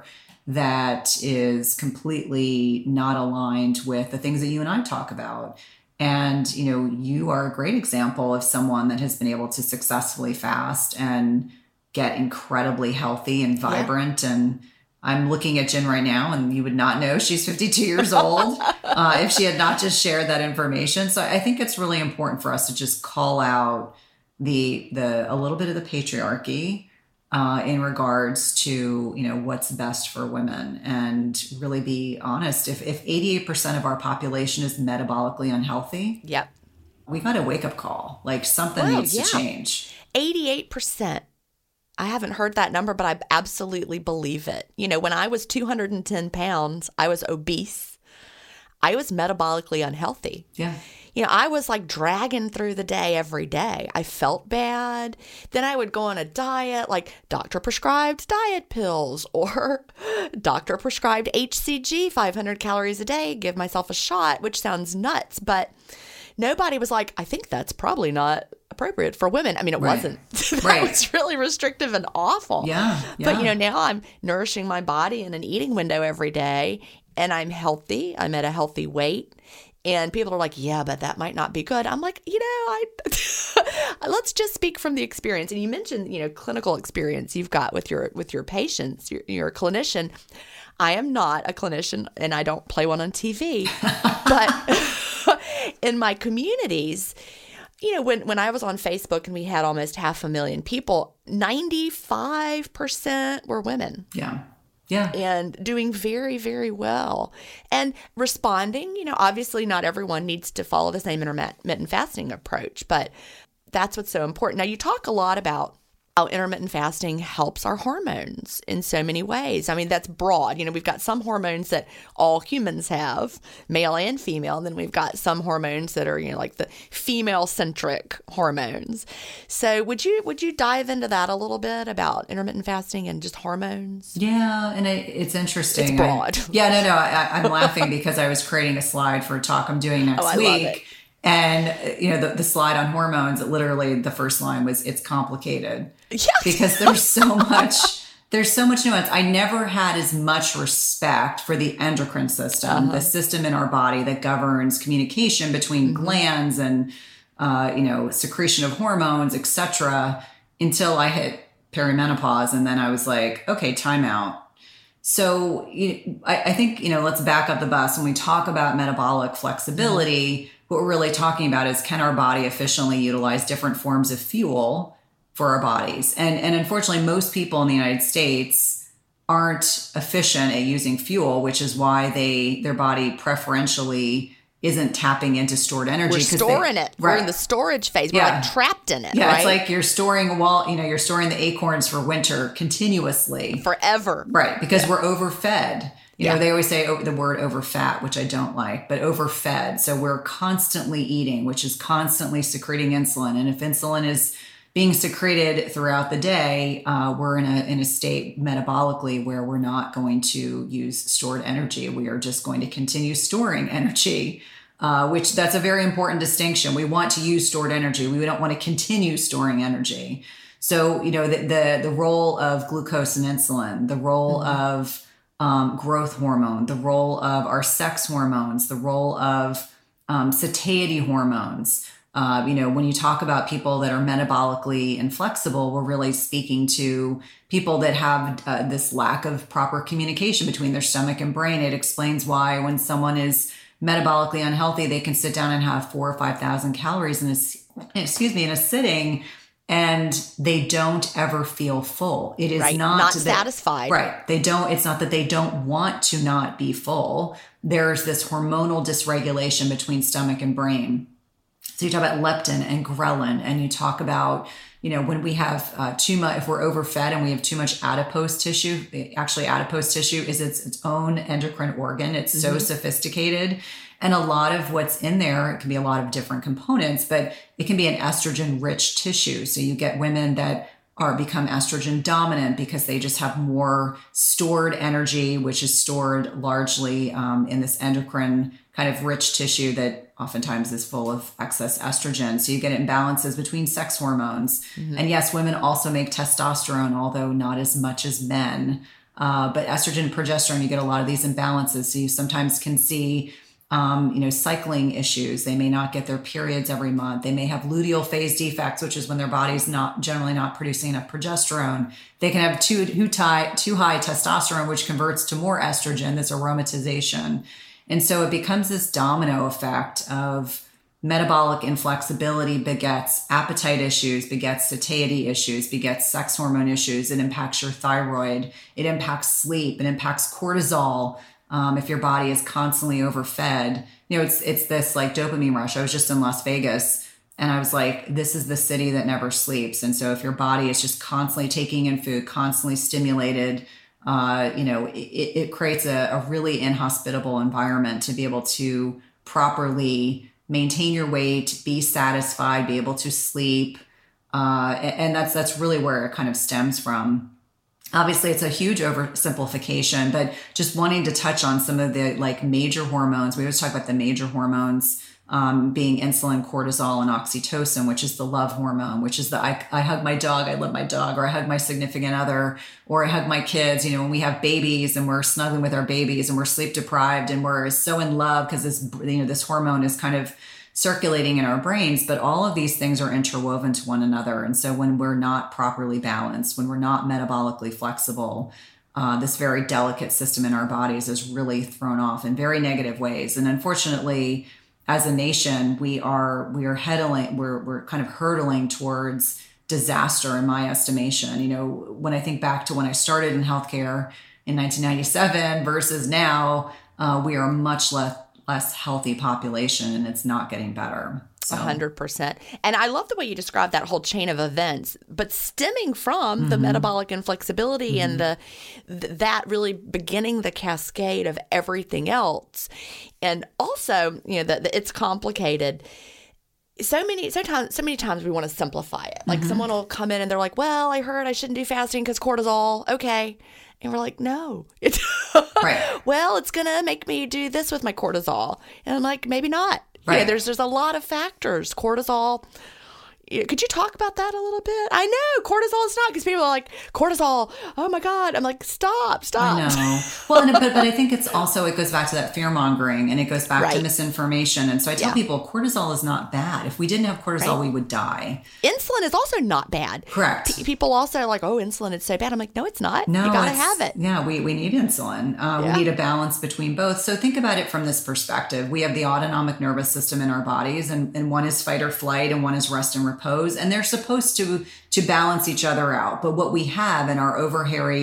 Speaker 2: that is completely not aligned with the things that you and I talk about. And, you know, you are a great example of someone that has been able to successfully fast and get incredibly healthy and vibrant. Yeah. And I'm looking at Jen right now and you would not know she's fifty-two years old uh, if she had not just shared that information. So I think it's really important for us to just call out the, the, a little bit of the patriarchy uh, in regards to, you know, what's best for women and really be honest. If, if eighty-eight percent of our population is metabolically unhealthy,
Speaker 3: Yep.
Speaker 2: we got a wake up call. Like something
Speaker 3: Well,
Speaker 2: needs
Speaker 3: yeah.
Speaker 2: to change.
Speaker 3: eighty-eight percent. I haven't heard that number, but I absolutely believe it. You know, when I was two hundred ten pounds, I was obese. I was metabolically unhealthy.
Speaker 2: Yeah.
Speaker 3: You know, I was like dragging through the day every day. I felt bad. Then I would go on a diet, like doctor prescribed diet pills or doctor prescribed H C G, five hundred calories a day, give myself a shot, which sounds nuts. But nobody was like, I think that's probably not appropriate for women. I mean, it
Speaker 2: Right.
Speaker 3: wasn't. that
Speaker 2: Right.
Speaker 3: was really restrictive and awful.
Speaker 2: Yeah,
Speaker 3: But,
Speaker 2: yeah.
Speaker 3: you know, now I'm nourishing my body in an eating window every day and I'm healthy. I'm at a healthy weight. And people are like, yeah, but that might not be good. I'm like, you know, I let's just speak from the experience. And you mentioned, you know, clinical experience you've got with your with your patients. You're, you're a clinician. I am not a clinician, and I don't play one on T V. But in my communities, you know, when, when I was on Facebook and we had almost half a million people, ninety-five percent were women.
Speaker 2: Yeah. Yeah.
Speaker 3: And doing very, very well. And responding, you know, obviously not everyone needs to follow the same intermittent fasting approach, but that's what's so important. Now, you talk a lot about how intermittent fasting helps our hormones in so many ways. I mean, that's broad. You know, we've got some hormones that all humans have, male and female, and then we've got some hormones that are, you know, like the female-centric hormones. So would you would you dive into that a little bit about intermittent fasting and just hormones?
Speaker 2: Yeah, and it, it's interesting.
Speaker 3: It's broad.
Speaker 2: I, yeah, no, no. I, I'm laughing because I was creating a slide for a talk I'm doing next
Speaker 3: Oh, I
Speaker 2: week.
Speaker 3: love it.
Speaker 2: And, you know, the, the slide on hormones, literally the first line was, it's complicated.
Speaker 3: Yes.
Speaker 2: Because there's so much, there's so much nuance. I never had as much respect for the endocrine system,
Speaker 3: Uh-huh.
Speaker 2: the system in our body that governs communication between
Speaker 3: Mm-hmm.
Speaker 2: glands and, uh, you know, secretion of hormones, et cetera, until I hit perimenopause. And then I was like, okay, time out. So you, I, I think, you know, let's back up the bus. When we talk about metabolic flexibility, what we're really talking about is, can our body efficiently utilize different forms of fuel for our bodies? And, and unfortunately, most people in the United States aren't efficient at using fuel, which is why they their body preferentially isn't tapping into stored energy.
Speaker 3: We're storing they, it. Right. We're in the storage phase. We're yeah. like trapped in it.
Speaker 2: Yeah,
Speaker 3: right?
Speaker 2: It's like you're storing a wall, you know, you're storing the acorns for winter continuously.
Speaker 3: Forever.
Speaker 2: Right. Because yeah. we're overfed. You
Speaker 3: yeah.
Speaker 2: know, they always say the word overfat, which I don't like, but overfed. So we're constantly eating, which is constantly secreting insulin. And if insulin is being secreted throughout the day, uh, we're in a in a state metabolically where we're not going to use stored energy. We are just going to continue storing energy, uh, which that's a very important distinction. We want to use stored energy. We don't want to continue storing energy. So, you know, the the, the role of glucose and insulin, the role mm-hmm. of um, growth hormone, the role of our sex hormones, the role of um, satiety hormones. Uh, you know, when you talk about people that are metabolically inflexible, we're really speaking to people that have uh, this lack of proper communication between their stomach and brain. It explains why when someone is metabolically unhealthy, they can sit down and have four or five thousand calories in a excuse me in a sitting, and they don't ever feel full. It is
Speaker 3: right.
Speaker 2: not
Speaker 3: not
Speaker 2: that,
Speaker 3: satisfied.
Speaker 2: Right? They don't. It's not that they don't want to not be full. There's this hormonal dysregulation between stomach and brain. So you talk about leptin and ghrelin, and you talk about, you know, when we have uh, too much, if we're overfed and we have too much adipose tissue, actually adipose tissue is its, its own endocrine organ. It's mm-hmm. so sophisticated. And a lot of what's in there, it can be a lot of different components, but it can be an estrogen rich tissue. So you get women that are become estrogen dominant because they just have more stored energy, which is stored largely um, in this endocrine kind of rich tissue that oftentimes is full of excess estrogen. So you get imbalances between sex hormones. Mm-hmm. And yes, women also make testosterone, although not as much as men. Uh, but estrogen and progesterone, you get a lot of these imbalances. So you sometimes can see Um, you know, cycling issues. They may not get their periods every month. They may have luteal phase defects, which is when their body's not generally not producing enough progesterone. They can have too, too, high, too high testosterone, which converts to more estrogen, this aromatization. And so it becomes this domino effect of metabolic inflexibility begets appetite issues, begets satiety issues, begets sex hormone issues. It impacts your thyroid. It impacts sleep. It impacts cortisol. Um, if your body is constantly overfed, you know, it's, it's this like dopamine rush. I was just in Las Vegas and I was like, this is the city that never sleeps. And so if your body is just constantly taking in food, constantly stimulated, uh, you know, it, it creates a, a really inhospitable environment to be able to properly maintain your weight, be satisfied, be able to sleep. Uh, and that's, that's really where it kind of stems from. Obviously, it's a huge oversimplification, but just wanting to touch on some of the like major hormones. We always talk about the major hormones um, being insulin, cortisol, and oxytocin, which is the love hormone, which is the I, I hug my dog, I love my dog, or I hug my significant other, or I hug my kids. You know, when we have babies and we're snuggling with our babies and we're sleep deprived and we're so in love because this, you know, this hormone is kind of circulating in our brains, but all of these things are interwoven to one another. And so when we're not properly balanced, when we're not metabolically flexible, uh, this very delicate system in our bodies is really thrown off in very negative ways. And unfortunately, as a nation, we are we are heading, we're we're kind of hurtling towards disaster in my estimation. You know, when I think back to when I started in healthcare in nineteen ninety-seven versus now, uh, we are much less less healthy population, and it's not getting better.
Speaker 3: A hundred percent. And I love the way you describe that whole chain of events, but stemming from mm-hmm. the metabolic inflexibility mm-hmm. and the th- that really beginning the cascade of everything else. And also, you know, that it's complicated. So many, so times, so many times we want to simplify it. Like mm-hmm. someone will come in and they're like, well, I heard I shouldn't do fasting because cortisol. Okay. And we're like, no, it's
Speaker 2: right.
Speaker 3: well, it's going to make me do this with my cortisol. And I'm like, maybe not.
Speaker 2: Right.
Speaker 3: Yeah, there's there's a lot of factors. Cortisol. Could you talk about that a little bit? I know cortisol is not, because people are like, cortisol, oh my God. I'm like, stop, stop.
Speaker 2: I know. Well, and, but, but I think it's also, it goes back to that fear mongering, and it goes back
Speaker 3: right.
Speaker 2: to misinformation. And so I tell
Speaker 3: yeah.
Speaker 2: people cortisol is not bad. If we didn't have cortisol,
Speaker 3: right.
Speaker 2: we would die.
Speaker 3: Insulin is also not bad.
Speaker 2: Correct.
Speaker 3: P- people also are like, oh, insulin is so bad. I'm like, no, it's not.
Speaker 2: No,
Speaker 3: you got to have it.
Speaker 2: Yeah, we, we need insulin. Uh, yeah. We need a balance between both. So think about it from this perspective. We have the autonomic nervous system in our bodies, and, and one is fight or flight and one is rest and repose. And they're supposed to to balance each other out. But what we have in our overharried,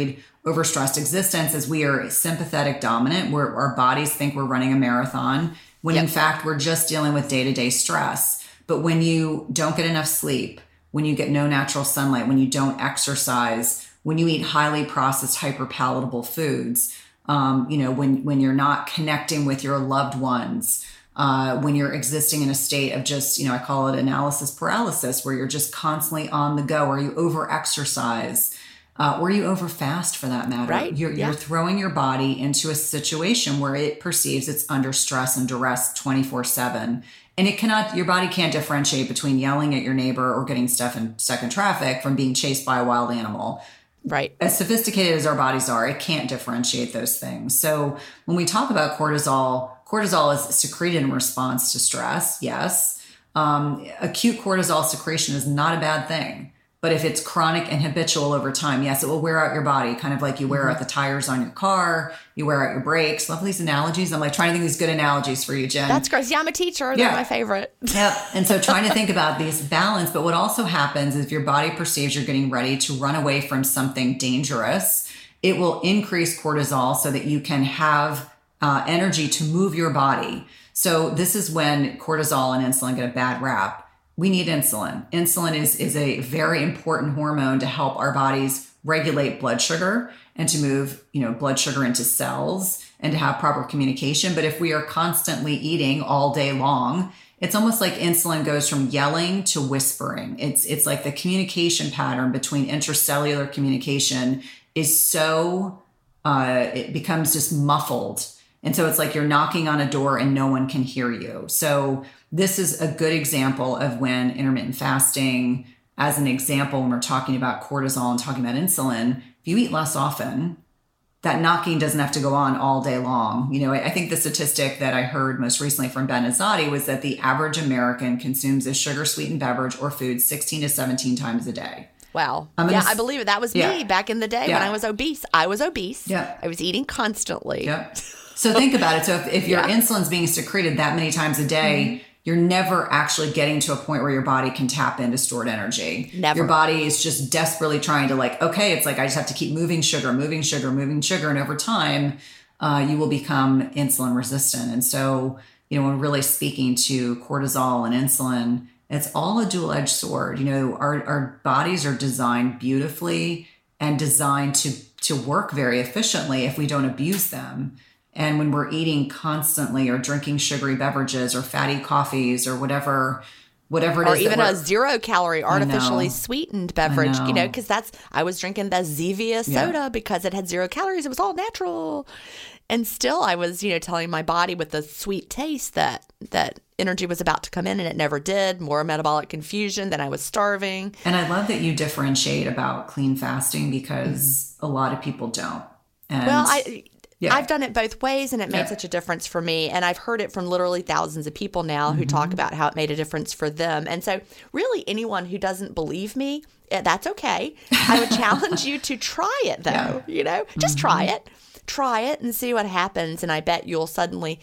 Speaker 2: overstressed existence is we are sympathetic dominant, where our bodies think we're running a marathon, when
Speaker 3: Yep.
Speaker 2: in fact we're just dealing with day-to-day stress. But when you don't get enough sleep, when you get no natural sunlight, when you don't exercise, when you eat highly processed, hyperpalatable foods, um, you know, when when you're not connecting with your loved ones, uh, when you're existing in a state of just, you know, I call it analysis paralysis, where you're just constantly on the go, or you over-exercise, uh, or you over-fast for that matter.
Speaker 3: Right.
Speaker 2: You're,
Speaker 3: Yeah.
Speaker 2: you're throwing your body into a situation where it perceives it's under stress and duress twenty-four seven. And it cannot, your body can't differentiate between yelling at your neighbor or getting stuff in, stuck in traffic from being chased by a wild animal.
Speaker 3: Right.
Speaker 2: As sophisticated as our bodies are, it can't differentiate those things. So when we talk about cortisol, cortisol is secreted in response to stress. Yes. Um, acute cortisol secretion is not a bad thing. But if it's chronic and habitual over time, yes, it will wear out your body, kind of like you wear out the tires on your car, you wear out your brakes. Love these analogies. I'm like trying to think of these good analogies for you, Jen.
Speaker 3: That's great. Yeah, I'm a teacher. They're
Speaker 2: Yeah.
Speaker 3: my favorite.
Speaker 2: Yep. And so trying to think about these balance, but what also happens is if your body perceives you're getting ready to run away from something dangerous, it will increase cortisol so that you can have uh, energy to move your body. So this is when cortisol and insulin get a bad rap. We need insulin. Insulin is, is a very important hormone to help our bodies regulate blood sugar and to move, you know, blood sugar into cells and to have proper communication. But if we are constantly eating all day long, it's almost like insulin goes from yelling to whispering. It's, it's like the communication pattern between intracellular communication is so, uh, it becomes just muffled. And so it's like you're knocking on a door and no one can hear you. So this is a good example of when intermittent fasting, as an example, when we're talking about cortisol and talking about insulin, if you eat less often, that knocking doesn't have to go on all day long. You know, I think the statistic that I heard most recently from Ben Azadi was that the average American consumes a sugar-sweetened beverage or food sixteen to seventeen times a day.
Speaker 3: Wow.
Speaker 2: I'm
Speaker 3: Yeah,
Speaker 2: gonna
Speaker 3: I
Speaker 2: s-
Speaker 3: believe it. That was
Speaker 2: Yeah.
Speaker 3: me back in the day
Speaker 2: Yeah.
Speaker 3: when I was obese. I was obese.
Speaker 2: Yeah.
Speaker 3: I was eating constantly.
Speaker 2: Yep. So think about it. So if, if your
Speaker 3: Yeah.
Speaker 2: insulin's being secreted that many times a day,
Speaker 3: Mm-hmm.
Speaker 2: you're never actually getting to a point where your body can tap into stored energy.
Speaker 3: Never.
Speaker 2: Your body is just desperately trying to like, okay, it's like, I just have to keep moving sugar, moving sugar, moving sugar. And over time, uh, you will become insulin resistant. And so, you know, when really speaking to cortisol and insulin, it's all a dual-edged sword. You know, our, our bodies are designed beautifully and designed to, to work very efficiently if we don't abuse them. And when we're eating constantly or drinking sugary beverages or fatty coffees or whatever, whatever it
Speaker 3: Or
Speaker 2: is, that
Speaker 3: even a
Speaker 2: we're-
Speaker 3: zero calorie artificially
Speaker 2: know.
Speaker 3: sweetened beverage, you know,
Speaker 2: know.
Speaker 3: because that's, I was drinking the Zevia
Speaker 2: Yeah.
Speaker 3: soda because it had zero calories. It was all natural. And still I was, you know, telling my body with the sweet taste that, that energy was about to come in and it never did. More metabolic confusion. Then I was starving.
Speaker 2: And I love that you differentiate about clean fasting because a lot of people don't. And
Speaker 3: Well, I,
Speaker 2: Yeah.
Speaker 3: I've done it both ways and it made
Speaker 2: Yeah.
Speaker 3: such a difference for me. And I've heard it from literally thousands of people now who talk
Speaker 2: Mm-hmm.
Speaker 3: about how it made a difference for them. And so really anyone who doesn't believe me, eh, that's okay. I would challenge you to try it though,
Speaker 2: Yeah.
Speaker 3: you know, just try it, try it and see what happens. And I bet you'll suddenly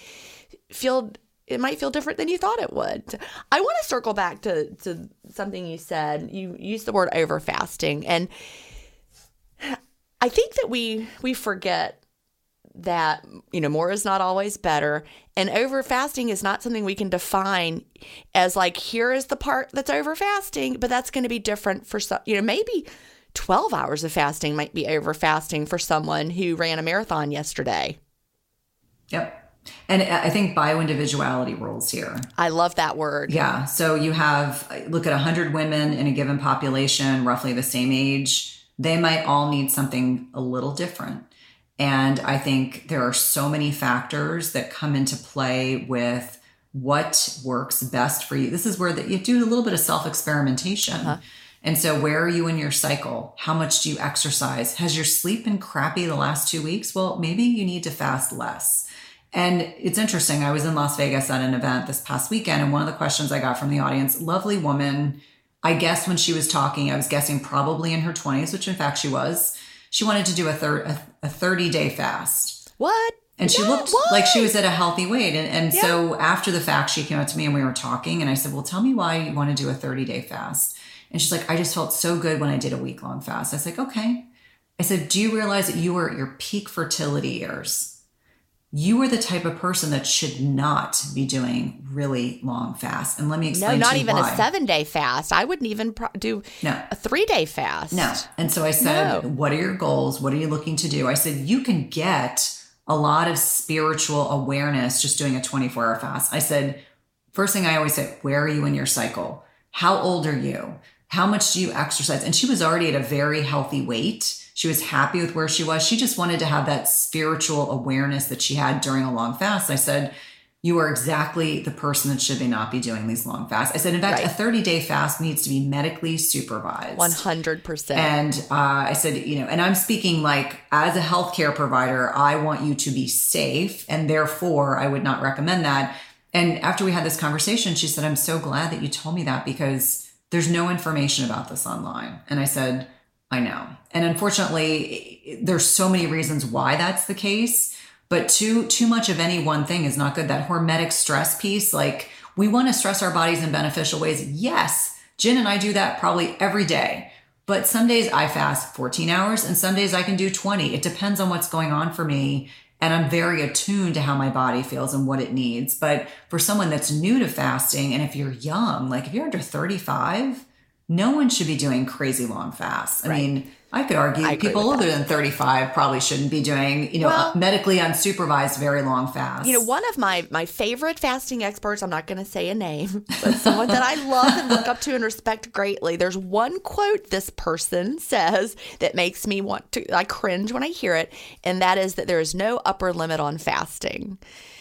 Speaker 3: feel, it might feel different than you thought it would. I want to circle back to, to something you said. You used the word over fasting. And I think that we, we forget that, you know, more is not always better. And over fasting is not something we can define as like, here is the part that's over fasting, but that's going to be different for some, you know, maybe twelve hours of fasting might be over fasting for someone who ran a marathon yesterday.
Speaker 2: Yep. And I think bioindividuality rules here.
Speaker 3: I love that word.
Speaker 2: Yeah. So you have, look at one hundred women in a given population, roughly the same age. They might all need something a little different. And I think there are so many factors that come into play with what works best for you. This is where the, you do a little bit of self-experimentation. Uh-huh. And so where are you in your cycle? How much do you exercise? Has your sleep been crappy the last two weeks? Well, maybe you need to fast less. And it's interesting. I was in Las Vegas at an event this past weekend. And one of the questions I got from the audience, lovely woman, I guess when she was talking, I was guessing probably in her twenties, which in fact she was. She wanted to do a, thir- a, a thirty day fast.
Speaker 3: What?
Speaker 2: And she
Speaker 3: No,
Speaker 2: looked
Speaker 3: what?
Speaker 2: like she was at a healthy weight. And, and
Speaker 3: Yeah.
Speaker 2: so after the fact, she came up to me and we were talking and I said, well, tell me why you want to do a thirty day fast. And she's like, I just felt so good when I did a week long fast. I was like, okay. I said, do you realize that you were at your peak fertility years? You are the type of person that should not be doing really long fasts. And let me explain
Speaker 3: No, not
Speaker 2: to you
Speaker 3: even
Speaker 2: why.
Speaker 3: a seven-day fast. I wouldn't even pro- do
Speaker 2: No.
Speaker 3: a three-day fast.
Speaker 2: No. And so I said,
Speaker 3: No.
Speaker 2: what are your goals? What are you looking to do? I said, you can get a lot of spiritual awareness just doing a twenty-four hour fast. I said, first thing I always say, where are you in your cycle? How old are you? How much do you exercise? And she was already at a very healthy weight. She was happy with where she was. She just wanted to have that spiritual awareness that she had during a long fast. I said, you are exactly the person that should not be doing these long fasts. I said, in fact,
Speaker 3: Right.
Speaker 2: a thirty day fast needs to be medically supervised.
Speaker 3: one hundred percent.
Speaker 2: And uh, I said, you know, and I'm speaking like as a healthcare provider, I want you to be safe. And therefore, I would not recommend that. And after we had this conversation, she said, I'm so glad that you told me that because there's no information about this online. And I said, I know. And unfortunately, there's so many reasons why that's the case, but too too much of any one thing is not good. That hormetic stress piece, like we want to stress our bodies in beneficial ways. Yes, Jen and I do that probably every day, but some days I fast fourteen hours and some days I can do twenty. It depends on what's going on for me. And I'm very attuned to how my body feels and what it needs. But for someone that's new to fasting, and if you're young, like if you're under thirty-five, no one should be doing crazy long fasts. I
Speaker 3: Right.
Speaker 2: mean, I could argue
Speaker 3: I agree
Speaker 2: people
Speaker 3: with
Speaker 2: older
Speaker 3: that.
Speaker 2: than thirty-five probably shouldn't be doing, you know,
Speaker 3: Well-
Speaker 2: medically unsupervised, very long fasts.
Speaker 3: You know, one of my, my favorite fasting experts, I'm not going to say a name, but someone that I love and look up to and respect greatly. There's one quote this person says that makes me want to, I cringe when I hear it. And that is that there is no upper limit on fasting.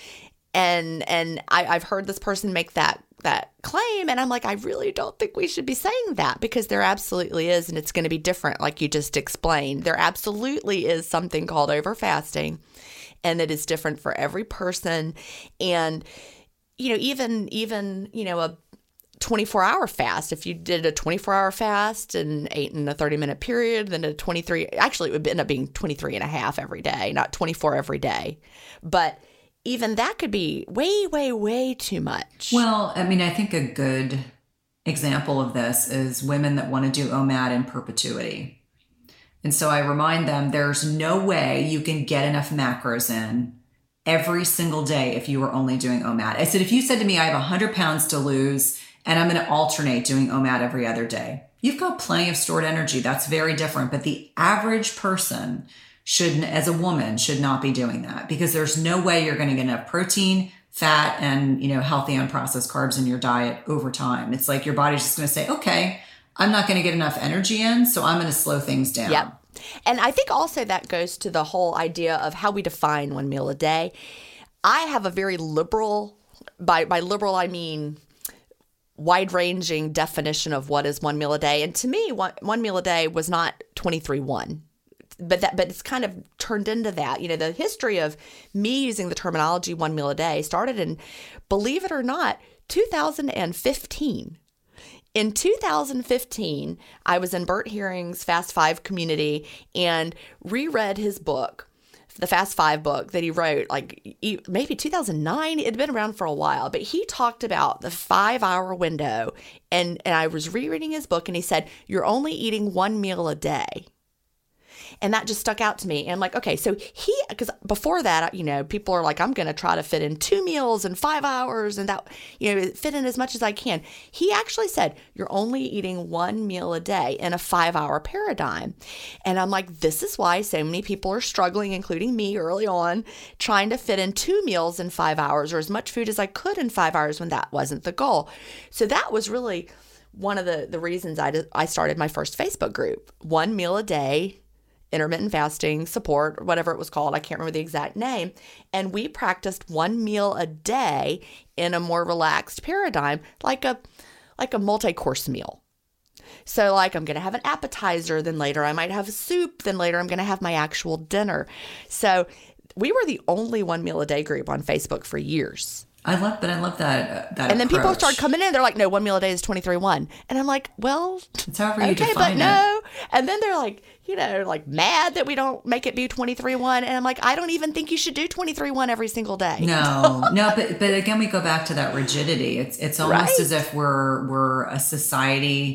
Speaker 3: And, and I, I've heard this person make that that claim. And I'm like, I really don't think we should be saying that because there absolutely is. And it's going to be different. Like you just explained, there absolutely is something called over fasting and it is different for every person. And, you know, even, even, you know, a twenty-four hour fast, if you did a twenty-four hour fast and ate in a thirty minute period, then a twenty-three, actually it would end up being twenty-three and a half every day, not twenty-four every day. But even that could be way, way, way too much.
Speaker 2: Well, I mean, I think a good example of this is women that want to do O M A D in perpetuity. And so I remind them there's no way you can get enough macros in every single day if you were only doing O M A D. I said, if you said to me, I have one hundred pounds to lose and I'm going to alternate doing O M A D every other day, you've got plenty of stored energy. That's very different. But the average person should, as a woman, should not be doing that because there's no way you're going to get enough protein, fat, and, you know, healthy unprocessed carbs in your diet over time. It's like your body's just going to say, okay, I'm not going to get enough energy in, so I'm going to slow things down.
Speaker 3: Yep. And I think also that goes to the whole idea of how we define one meal a day. I have a very liberal, by, by liberal, I mean wide-ranging definition of what is one meal a day. And to me, one, one meal a day was not twenty-three one. But that, but it's kind of turned into that. You know, the history of me using the terminology one meal a day started in, believe it or not, two thousand fifteen. In two thousand fifteen, I was in Bert Hearing's Fast Five community and reread his book, the Fast Five book that he wrote, like maybe two thousand nine. It had been around for a while, but he talked about the five hour window. And, and I was rereading his book and he said, you're only eating one meal a day. And that just stuck out to me. And I'm like, okay, so he, because before that, you know, people are like, I'm going to try to fit in two meals in five hours and that, you know, fit in as much as I can. He actually said, you're only eating one meal a day in a five hour paradigm. And I'm like, this is why so many people are struggling, including me early on, trying to fit in two meals in five hours or as much food as I could in five hours when that wasn't the goal. So that was really one of the, the reasons I, did, I started my first Facebook group, one meal a day, intermittent fasting support, or whatever it was called. I can't remember the exact name. And we practiced one meal a day in a more relaxed paradigm, like a like a multi-course meal. So like I'm going to have an appetizer, then later I might have a soup, then later I'm going to have my actual dinner. So we were the only one meal a day group on Facebook for years.
Speaker 2: I love, but I love that. Uh, that
Speaker 3: and then
Speaker 2: approach.
Speaker 3: people start coming in. They're like, "No, one meal a day is twenty-three one," and I'm like, "Well,
Speaker 2: It's however you
Speaker 3: okay, but
Speaker 2: define it.
Speaker 3: no." And then they're like, you know, like mad that we don't make it be twenty-three one, and I'm like, I don't even think you should do twenty-three one every single day.
Speaker 2: No, no, but but again, we go back to that rigidity. It's it's almost
Speaker 3: Right.
Speaker 2: as if we're we're a society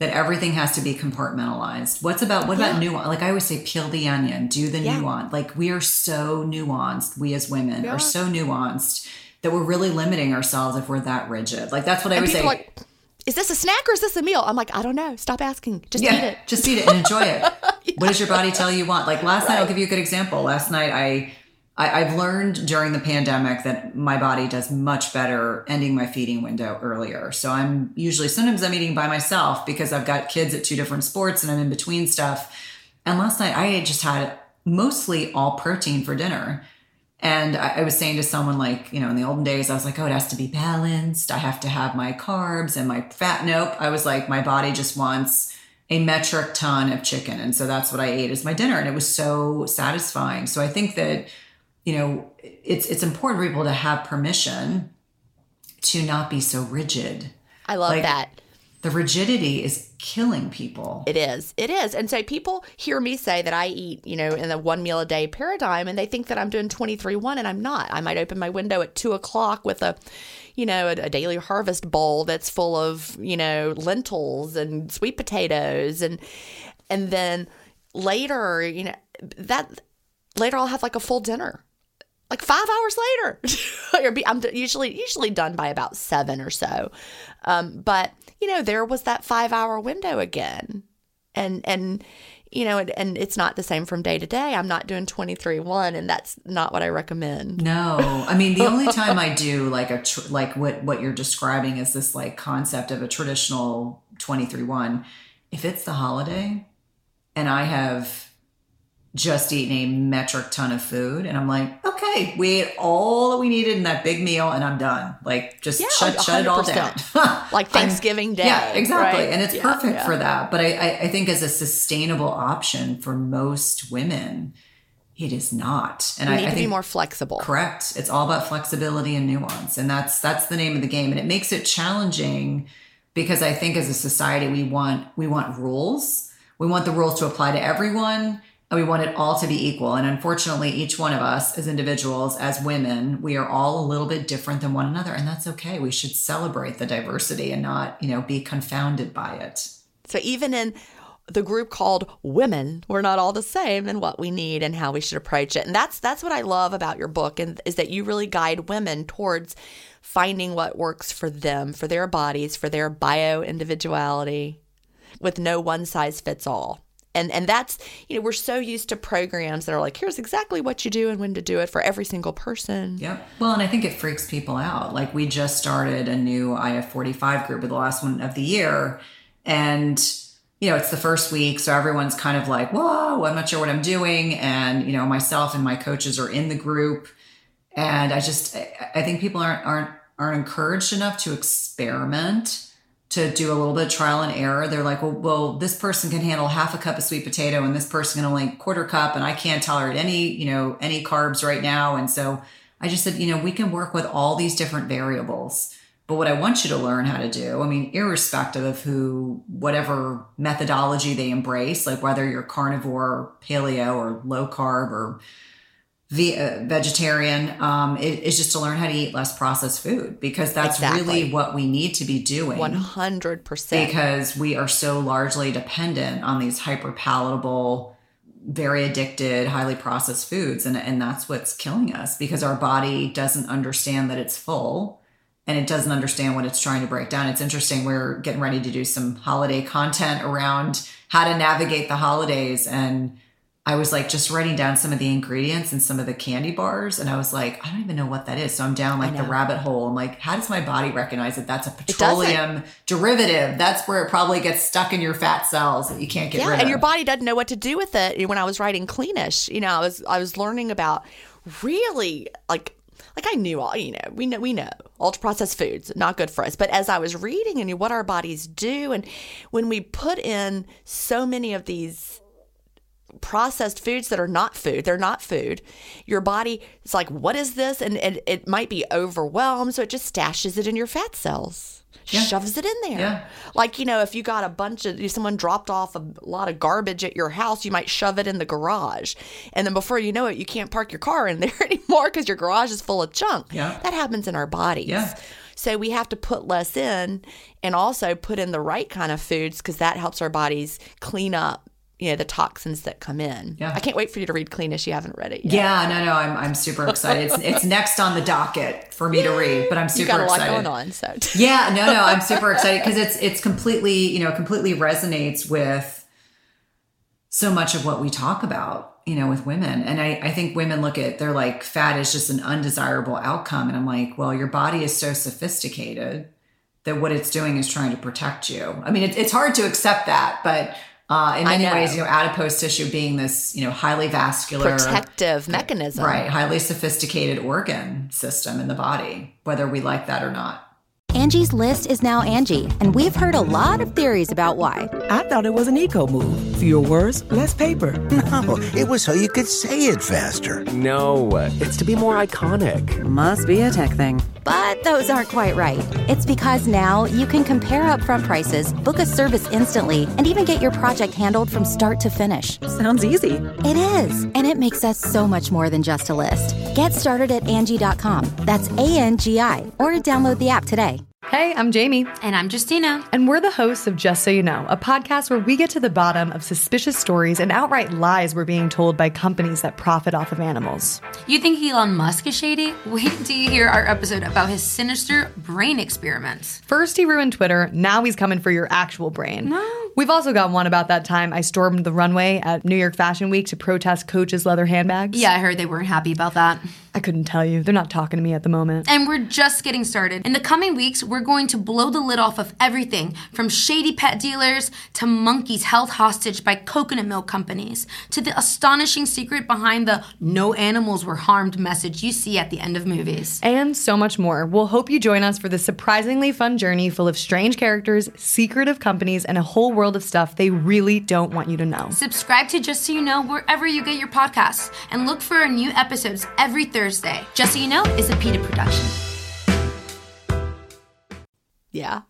Speaker 2: that everything has to be compartmentalized. What's about, what
Speaker 3: Yeah.
Speaker 2: about nuance? Like I always say, peel the onion, do the
Speaker 3: Yeah.
Speaker 2: nuance. Like we are so nuanced. We as women
Speaker 3: Yeah.
Speaker 2: are so nuanced that we're really limiting ourselves if we're that rigid. Like that's what I
Speaker 3: And
Speaker 2: would
Speaker 3: people
Speaker 2: say.
Speaker 3: are like, is this a snack or is this a meal? I'm like, I don't know. Stop asking. Just
Speaker 2: yeah,
Speaker 3: eat it.
Speaker 2: just eat it and enjoy it. yeah. What does your body tell you you want? Like last night, I'll
Speaker 3: Right.
Speaker 2: give you a good example. Last night, I, I, I've learned during the pandemic that my body does much better ending my feeding window earlier. So I'm usually, sometimes I'm eating by myself because I've got kids at two different sports and I'm in between stuff. And last night I had just had mostly all protein for dinner. And I, I was saying to someone like, you know, in the olden days, I was like, oh, it has to be balanced. I have to have my carbs and my fat. Nope. I was like, my body just wants a metric ton of chicken. And so that's what I ate as my dinner. And it was so satisfying. So I think that, you know, it's, it's important for people to have permission to not be so rigid.
Speaker 3: I love
Speaker 2: Like,
Speaker 3: that.
Speaker 2: The rigidity is killing people.
Speaker 3: It is. It is. And so people hear me say that I eat, you know, in the one meal a day paradigm, and they think that I'm doing twenty-three one, and I'm not. I might open my window at two o'clock with a, you know, a, a daily harvest bowl that's full of, you know, lentils and sweet potatoes. And, and then later, you know, that later I'll have like a full dinner. Like five hours later, I'm usually usually done by about seven or so. Um, but you know, there was that five hour window again, and and you know, and, and it's not the same from day to day. I'm not doing twenty-three one, and that's not what I recommend.
Speaker 2: No, I mean the only time I do like a tr- like what what you're describing is this like concept of a traditional twenty-three one. If it's the holiday, and I have just eaten a metric ton of food, and I'm like, okay, we ate all that we needed in that big meal, and I'm done. Like, just
Speaker 3: Yeah,
Speaker 2: shut
Speaker 3: like
Speaker 2: shut it all down.
Speaker 3: Like Thanksgiving Day.
Speaker 2: Yeah, exactly,
Speaker 3: right?
Speaker 2: and it's
Speaker 3: Yeah,
Speaker 2: perfect
Speaker 3: yeah.
Speaker 2: for that. But I, I I think as a sustainable option for most women, it is not. And
Speaker 3: You
Speaker 2: I,
Speaker 3: need
Speaker 2: I
Speaker 3: to
Speaker 2: think
Speaker 3: be more flexible.
Speaker 2: correct. It's all about flexibility and nuance, and that's that's the name of the game. And it makes it challenging because I think as a society we want we want rules. We want the rules to apply to everyone. And we want it all to be equal. And unfortunately, each one of us as individuals, as women, we are all a little bit different than one another. And that's okay. We should celebrate the diversity and not, you know, be confounded by it.
Speaker 3: So even in the group called Women, we're not all the same in what we need and how we should approach it. And that's that's what I love about your book, and is that you really guide women towards finding what works for them, for their bodies, for their bio individuality, with no one size fits all. And and that's, you know, we're so used to programs that are like, here's exactly what you do and when to do it for every single person.
Speaker 2: Yep. Well, and I think it freaks people out. Like we just started a new I F forty-five group with the last one of the year. And, you know, it's the first week. So everyone's kind of like, whoa, I'm not sure what I'm doing. And, you know, myself and my coaches are in the group. And I just, I think people aren't, aren't, aren't encouraged enough to experiment, to do a little bit of trial and error. They're like, well, well, this person can handle half a cup of sweet potato and this person can only quarter cup, and I can't tolerate any, you know, any carbs right now. And so I just said, you know, we can work with all these different variables. But what I want you to learn how to do, I mean, irrespective of who, whatever methodology they embrace, like whether you're carnivore or paleo or low carb or ve- uh, vegetarian, um, it, it's just to learn how to eat less processed food, because that's
Speaker 3: Exactly.
Speaker 2: really what we need to be doing.
Speaker 3: one hundred percent.
Speaker 2: Because we are so largely dependent on these hyper palatable, very addicted, highly processed foods. And, and that's what's killing us, because our body doesn't understand that it's full and it doesn't understand what it's trying to break down. It's interesting. We're getting ready to do some holiday content around how to navigate the holidays. And I was like just writing down some of the ingredients and some of the candy bars. And I was like, I don't even know what that is. So I'm down like the rabbit hole. I'm like, how does my body recognize that that's a petroleum derivative? That's where it probably gets stuck in your fat cells that you can't get
Speaker 3: Yeah,
Speaker 2: rid of.
Speaker 3: and your body doesn't know what to do with it. When I was writing Cleanish, you know, I was I was learning about really like like I knew all, you know, we know we know ultra processed foods not good for us. But as I was reading and what our bodies do, and when we put in so many of these processed foods that are not food, they're not food, your body is like, what is this? And, and it might be overwhelmed, so it just stashes it in your fat cells.
Speaker 2: Yeah.
Speaker 3: Shoves it in there.
Speaker 2: Yeah.
Speaker 3: Like, you know, if you got a bunch of, if someone dropped off a lot of garbage at your house, you might shove it in the garage. And then before you know it, you can't park your car in there anymore because your garage is full of junk.
Speaker 2: Yeah.
Speaker 3: That happens in our bodies.
Speaker 2: Yeah.
Speaker 3: So we have to put less in and also put in the right kind of foods because that helps our bodies clean up, you know, the toxins that come in.
Speaker 2: Yeah.
Speaker 3: I can't wait for you to read Cleanish. You haven't read it yet.
Speaker 2: Yeah, no, no, I'm I'm super excited. It's, it's next on the docket for me to read, but I'm super
Speaker 3: you got a lot
Speaker 2: excited.
Speaker 3: going on, so.
Speaker 2: Yeah, no, no, I'm super excited because it's it's completely, you know, completely resonates with so much of what we talk about, you know, with women. And I, I think women look at, they're like, fat is just an undesirable outcome. And I'm like, well, your body is so sophisticated that what it's doing is trying to protect you. I mean, it, it's hard to accept that, but uh, in many ways, you know, adipose tissue being this, you know, highly vascular,
Speaker 3: protective mechanism,
Speaker 2: right? Highly sophisticated organ system in the body, whether we like that or not.
Speaker 5: Angie's List is now Angie, and we've heard a lot of theories about why.
Speaker 6: I thought it was an eco move. Fewer words, less paper.
Speaker 7: No, it was so you could say it faster.
Speaker 8: No, it's to be more iconic.
Speaker 6: Must be a tech thing.
Speaker 5: But those aren't quite right. It's because now you can compare upfront prices, book a service instantly, and even get your project handled from start to finish.
Speaker 6: Sounds easy.
Speaker 5: It is, and it makes us so much more than just a list. Get started at Angie dot com. That's A N G I, or download the app today.
Speaker 9: Hey, I'm Jamie.
Speaker 10: And I'm Justina.
Speaker 9: And we're the hosts of Just So You Know, a podcast where we get to the bottom of suspicious stories and outright lies we're being told by companies that profit off of animals.
Speaker 10: You think Elon Musk is shady? Wait till you hear our episode about his sinister brain experiments.
Speaker 9: First he ruined Twitter, now he's coming for your actual brain.
Speaker 10: No.
Speaker 9: We've also got one about that time I stormed the runway at New York Fashion Week to protest Coach's leather handbags.
Speaker 10: Yeah, I heard they weren't happy about that.
Speaker 9: I couldn't tell you. They're not talking to me at the moment.
Speaker 10: And we're just getting started. In the coming weeks, we're going to blow the lid off of everything from shady pet dealers to monkeys held hostage by coconut milk companies to the astonishing secret behind the no animals were harmed message you see at the end of movies.
Speaker 9: And so much more. We'll hope you join us for this surprisingly fun journey full of strange characters, secretive companies, and a whole world of stuff they really don't want you to know.
Speaker 10: Subscribe to Just So You Know wherever you get your podcasts and look for our new episodes every Thursday. Just So You Know is a PETA production.
Speaker 3: Yeah.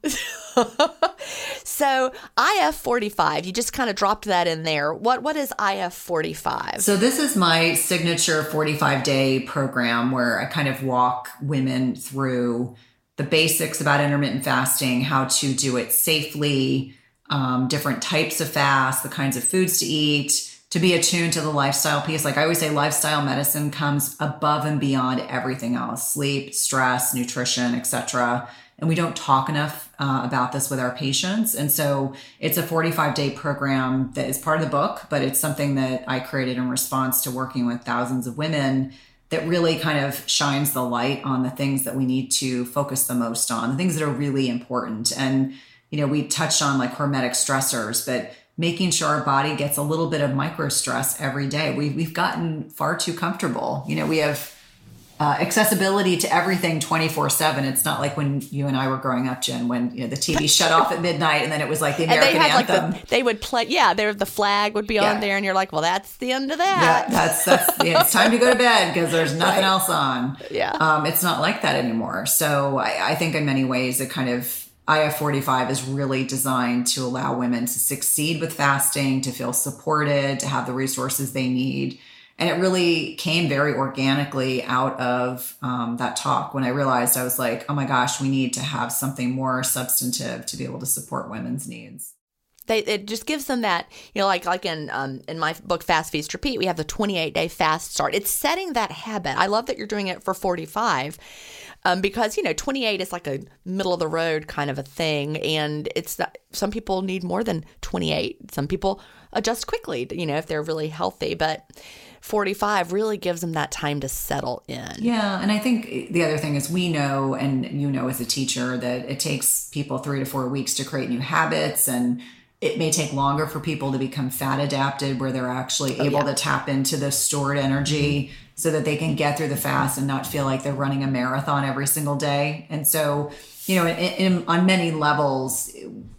Speaker 3: So I F forty-five, you just kind of dropped that in there. What What is I F forty-five?
Speaker 2: So this is my signature forty-five day program where I kind of walk women through the basics about intermittent fasting, how to do it safely, um, different types of fast, the kinds of foods to eat, to be attuned to the lifestyle piece. Like I always say, lifestyle medicine comes above and beyond everything else: sleep, stress, nutrition, et cetera. And we don't talk enough uh, about this with our patients. And so it's a forty-five day program that is part of the book, but it's something that I created in response to working with thousands of women that really kind of shines the light on the things that we need to focus the most on, the things that are really important. And, you know, we touched on like hormetic stressors, but making sure our body gets a little bit of micro stress every day. We, we've gotten far too comfortable. You know, we have Uh, accessibility to everything twenty-four seven. It's not like when you and I were growing up, Jen, when you know the T V shut off at midnight and then it was like the American
Speaker 3: and they had
Speaker 2: anthem.
Speaker 3: Like the, they would play, yeah, there the flag would be
Speaker 2: yeah.
Speaker 3: on there, and you're like, well, that's the end of that.
Speaker 2: Yeah, that's that's yeah, it's time to go to bed because there's nothing
Speaker 3: right.
Speaker 2: else on.
Speaker 3: Yeah,
Speaker 2: um, it's not like that anymore. So I, I think in many ways, it kind of I F forty-five is really designed to allow women to succeed with fasting, to feel supported, to have the resources they need. And it really came very organically out of um, that talk when I realized I was like, oh my gosh, we need to have something more substantive to be able to support women's needs.
Speaker 3: They, it just gives them that, you know, like like in um, in my book, Fast, Feast, Repeat, we have the twenty-eight day fast start. It's setting that habit. I love that you're doing it for forty-five um, because, you know, twenty-eight is like a middle of the road kind of a thing. And it's not, some people need more than twenty-eight. Some people adjust quickly, you know, if they're really healthy. But forty-five really gives them that time to settle in.
Speaker 2: Yeah. And I think the other thing is we know, and you know as a teacher, that it takes people three to four weeks to create new habits, and it may take longer for people to become fat adapted where they're actually
Speaker 3: oh,
Speaker 2: able
Speaker 3: yeah.
Speaker 2: to tap into the stored energy mm-hmm. so that they can get through the fast and not feel like they're running a marathon every single day. And so, you know, in, in, on many levels,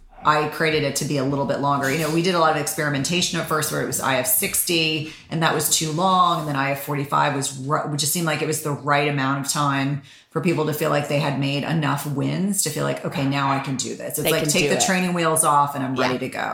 Speaker 2: I created it to be a little bit longer. You know, we did a lot of experimentation at first where it was I F sixty and that was too long. And then I F forty-five was, which just seemed like it was the right amount of time for people to feel like they had made enough wins to feel like, okay, now I can do this. It's
Speaker 3: they
Speaker 2: like take the
Speaker 3: it.
Speaker 2: training wheels off and I'm
Speaker 3: yeah.
Speaker 2: ready to go.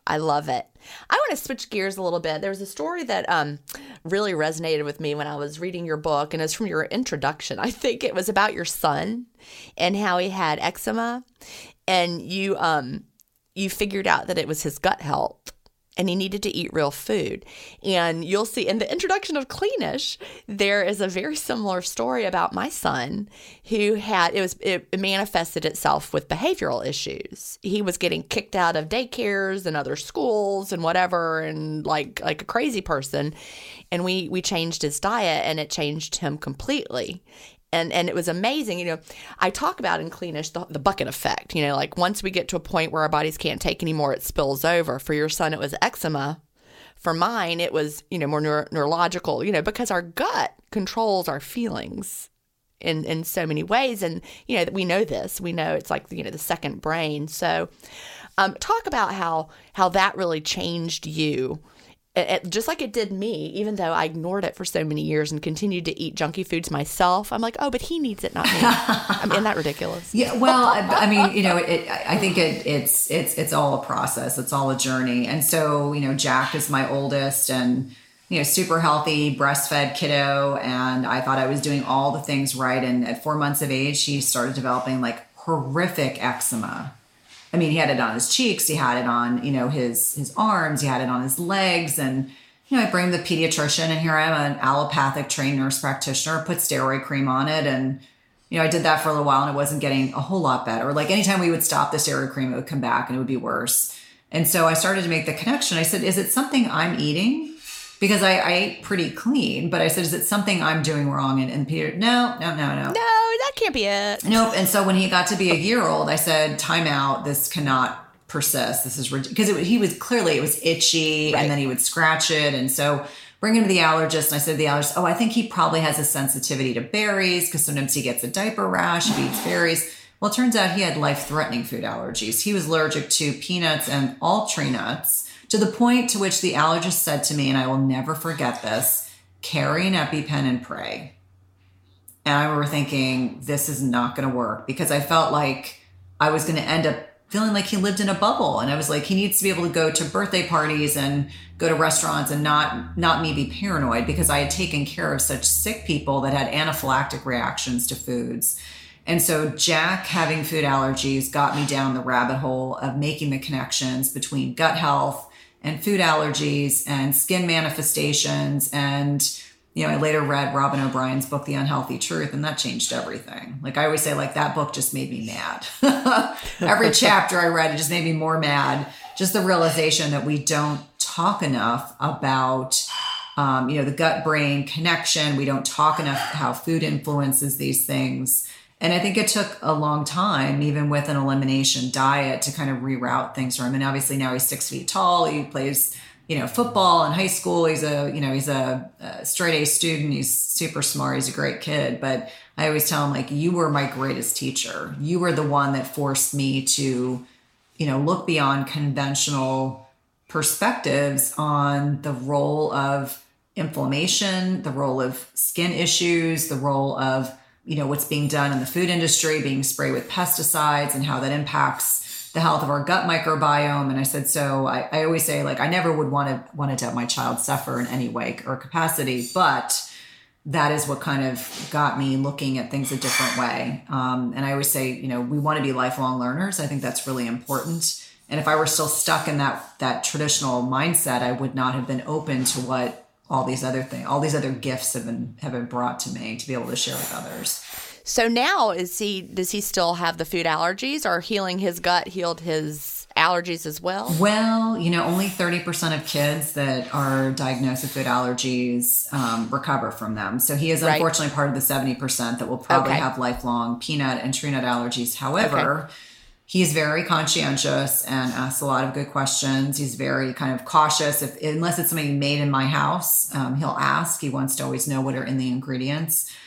Speaker 3: I love it. I want to switch gears a little bit. There's a story that um, really resonated with me when I was reading your book, and it's from your introduction. I think it was about your son and how he had eczema, and you um you figured out that it was his gut health, and he needed to eat real food. And you'll see in the introduction of Cleanish, there is a very similar story about my son who had, it was, it manifested itself with behavioral issues. He was getting kicked out of daycares and other schools and whatever, and like, like a crazy person. And we, we changed his diet, and it changed him completely. And and it was amazing. You know, I talk about in Cleanish the, the bucket effect. You know, like once we get to a point where our bodies can't take anymore, it spills over. For your son, it was eczema. For mine, it was, you know, more neuro- neurological, you know, because our gut controls our feelings in, in so many ways. And, you know, we know this. We know it's like, you know, the second brain. So um, talk about how how that really changed you. It, it, just like it did me, even though I ignored it for so many years and continued to eat junky foods myself. I'm like, oh, but he needs it, not me. I mean, isn't that ridiculous?
Speaker 2: Yeah, well, I, I mean, you know, it, I think it, it's it's it's all a process. It's all a journey. And so, you know, Jack is my oldest, and you know, super healthy, breastfed kiddo, and I thought I was doing all the things right. And at four months of age, he started developing like horrific eczema. I mean, he had it on his cheeks, he had it on, you know, his his arms, he had it on his legs. And, you know, I bring the pediatrician, and here I am, an allopathic trained nurse practitioner, put steroid cream on it. And, you know, I did that for a little while, and it wasn't getting a whole lot better. Like anytime we would stop the steroid cream, it would come back and it would be worse. And so I started to make the connection. I said, is it something I'm eating? Because I, I ate pretty clean, but I said, is it something I'm doing wrong? And, and Peter, no, no, no, no.
Speaker 3: No, that can't be it.
Speaker 2: Nope. And so when he got to be a year old, I said, time out. This cannot persist. This is ridiculous. Because he was clearly, it was itchy, right. And then he would scratch it. And so bring him to the allergist. And I said to the allergist, oh, I think he probably has a sensitivity to berries, because sometimes he gets a diaper rash if he eats berries. Well, it turns out he had life-threatening food allergies. He was allergic to peanuts and all tree nuts, to the point to which the allergist said to me, and I will never forget this, carry an EpiPen and pray. And I remember thinking, this is not going to work, because I felt like I was going to end up feeling like he lived in a bubble. And I was like, he needs to be able to go to birthday parties and go to restaurants and not, not me be paranoid, because I had taken care of such sick people that had anaphylactic reactions to foods. And so Jack having food allergies got me down the rabbit hole of making the connections between gut health and food allergies and skin manifestations. And, you know, I later read Robin O'Brien's book, The Unhealthy Truth, and that changed everything. Like I always say, like that book just made me mad. Every chapter I read, it just made me more mad. Just the realization that we don't talk enough about, um, you know, the gut-brain connection. We don't talk enough how food influences these things. And I think it took a long time, even with an elimination diet, to kind of reroute things for him. And obviously now he's six feet tall. He plays, you know, football in high school. He's a, you know, he's a, a straight A student. He's super smart. He's a great kid. But I always tell him, like, you were my greatest teacher. You were the one that forced me to, you know, look beyond conventional perspectives on the role of inflammation, the role of skin issues, the role of, you know, what's being done in the food industry, being sprayed with pesticides, and how that impacts the health of our gut microbiome. And I said, so I, I always say, like, I never would want to wanted to have my child suffer in any way or capacity, but that is what kind of got me looking at things a different way. Um, and I always say, you know, we want to be lifelong learners. I think that's really important. And if I were still stuck in that that traditional mindset, I would not have been open to what all these other things, all these other gifts have been have been brought to me to be able to share with others.
Speaker 3: So now is he does he still have the food allergies, or healing his gut healed his allergies as well?
Speaker 2: Well, you know, only thirty percent of kids that are diagnosed with food allergies um, recover from them. So he is unfortunately right. part of the seventy percent that will probably okay. have lifelong peanut and tree nut allergies. However, okay. he's very conscientious and asks a lot of good questions. He's very kind of cautious. If unless it's something made in my house, um, he'll ask. He wants to always know what are in the ingredients.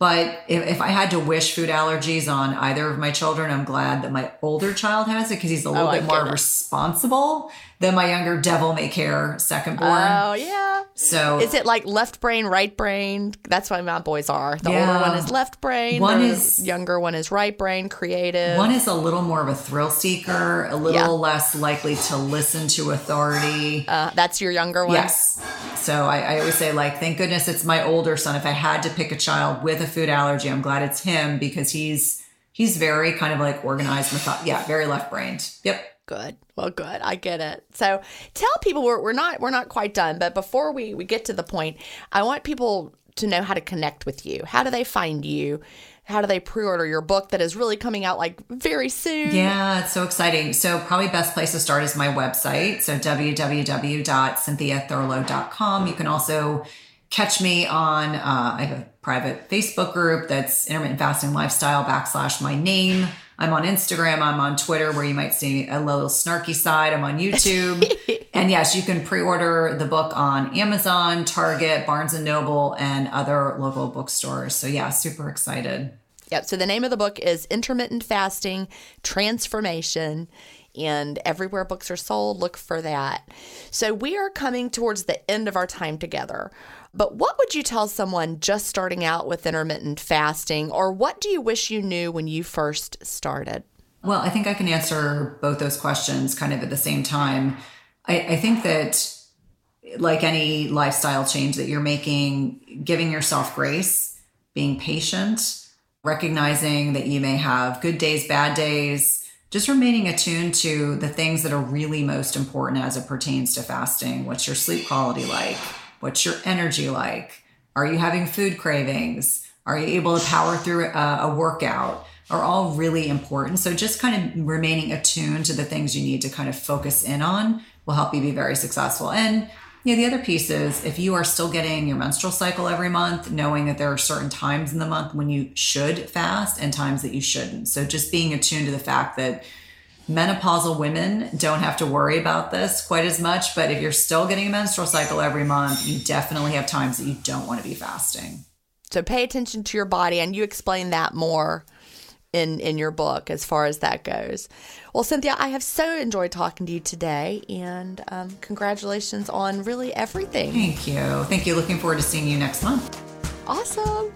Speaker 2: But if, if I had to wish food allergies on either of my children, I'm glad that my older child has it because he's a little
Speaker 3: Oh, I
Speaker 2: bit more
Speaker 3: get it.
Speaker 2: responsible than my younger devil may care second born.
Speaker 3: Oh, yeah.
Speaker 2: So
Speaker 3: Is it like left brain, right brain? That's why my boys are. The
Speaker 2: Yeah.
Speaker 3: older one is left brain.
Speaker 2: One
Speaker 3: the
Speaker 2: is-
Speaker 3: younger one is right brain, creative.
Speaker 2: one is a little more of a thrill seeker, a little
Speaker 3: Yeah.
Speaker 2: less likely to listen to authority.
Speaker 3: uh, that's your younger one?
Speaker 2: Yes. So I, I always say, like, thank goodness it's my older son. If I had to pick a child with a food allergy, I'm glad it's him because he's he's very kind of like organized, method- yeah, very left-brained. Yep.
Speaker 3: Good. Well, good. I get it. So tell people we're, we're not we're not quite done, but before we, we get to the point, I want people to know how to connect with you. How do they find you? How do they pre-order your book that is really coming out like very soon?
Speaker 2: Yeah, it's so exciting. So probably best place to start is my website. So w w w dot cynthia thurlow dot com. You can also catch me on, uh, I have a private Facebook group that's Intermittent Fasting Lifestyle backslash my name. I'm on Instagram. I'm on Twitter where you might see a little snarky side. I'm on YouTube. And yes, you can pre-order the book on Amazon, Target, Barnes and Noble, and other local bookstores. So yeah, super excited.
Speaker 3: Yep. So the name of the book is Intermittent Fasting Transformation. And everywhere books are sold, look for that. So we are coming towards the end of our time together. But what would you tell someone just starting out with intermittent fasting, or what do you wish you knew when you first started?
Speaker 2: Well, I think I can answer both those questions kind of at the same time. I, I think that like any lifestyle change that you're making, giving yourself grace, being patient, recognizing that you may have good days, bad days, just remaining attuned to the things that are really most important as it pertains to fasting. What's your sleep quality like? What's your energy like? Are you having food cravings? Are you able to power through a, a workout? Are all really important. So just kind of remaining attuned to the things you need to kind of focus in on will help you be very successful. And yeah, the other piece is if you are still getting your menstrual cycle every month, knowing that there are certain times in the month when you should fast and times that you shouldn't. So just being attuned to the fact that menopausal women don't have to worry about this quite as much. But if you're still getting a menstrual cycle every month, you definitely have times that you don't want to be fasting.
Speaker 3: So pay attention to your body, and you explain that more in in your book as far as that goes. Well, Cynthia, I have so enjoyed talking to you today, and um, congratulations on really everything.
Speaker 2: Thank you. Thank you. Looking forward to seeing you next month.
Speaker 3: Awesome.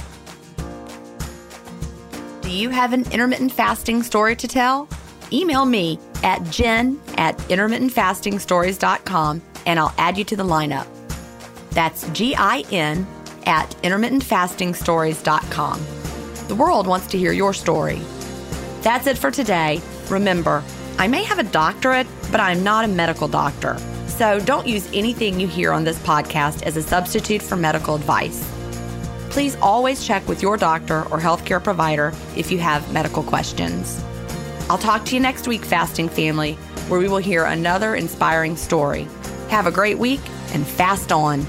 Speaker 1: Do you have an intermittent fasting story to tell? Email me at jen at intermittent fasting stories dot com and I'll add you to the lineup. That's G I N at intermittent fasting stories dot com. The world wants to hear your story. That's it for today. Remember, I may have a doctorate, but I'm not a medical doctor. So don't use anything you hear on this podcast as a substitute for medical advice. Please always check with your doctor or healthcare provider if you have medical questions. I'll talk to you next week, Fasting Family, where we will hear another inspiring story. Have a great week and fast on.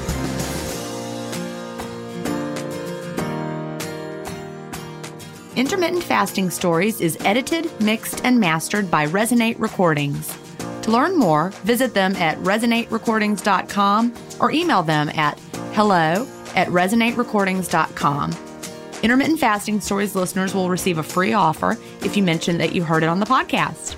Speaker 1: Intermittent Fasting Stories is edited, mixed, and mastered by Resonate Recordings. To learn more, visit them at resonate recordings dot com or email them at hello at resonate recordings dot com. Intermittent Fasting Stories listeners will receive a free offer if you mention that you heard it on the podcast.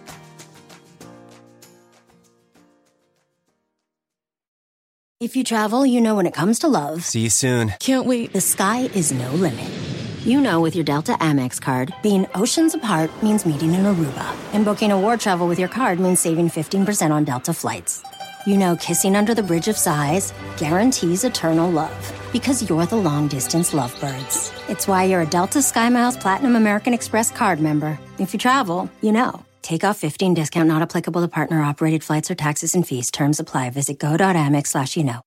Speaker 11: If you travel, you know when it comes to love.
Speaker 8: See you soon.
Speaker 11: Can't wait. The sky is no limit. You know with your Delta Amex card, being oceans apart means meeting in Aruba. And booking a war travel with your card means saving fifteen percent on Delta flights. You know kissing under the Bridge of Sighs guarantees eternal love. Because you're the long-distance lovebirds. It's why you're a Delta SkyMiles Platinum American Express card member. If you travel, you know. Take off fifteen discount not applicable to partner-operated flights or taxes and fees. Terms apply. Visit go.amex slash you know.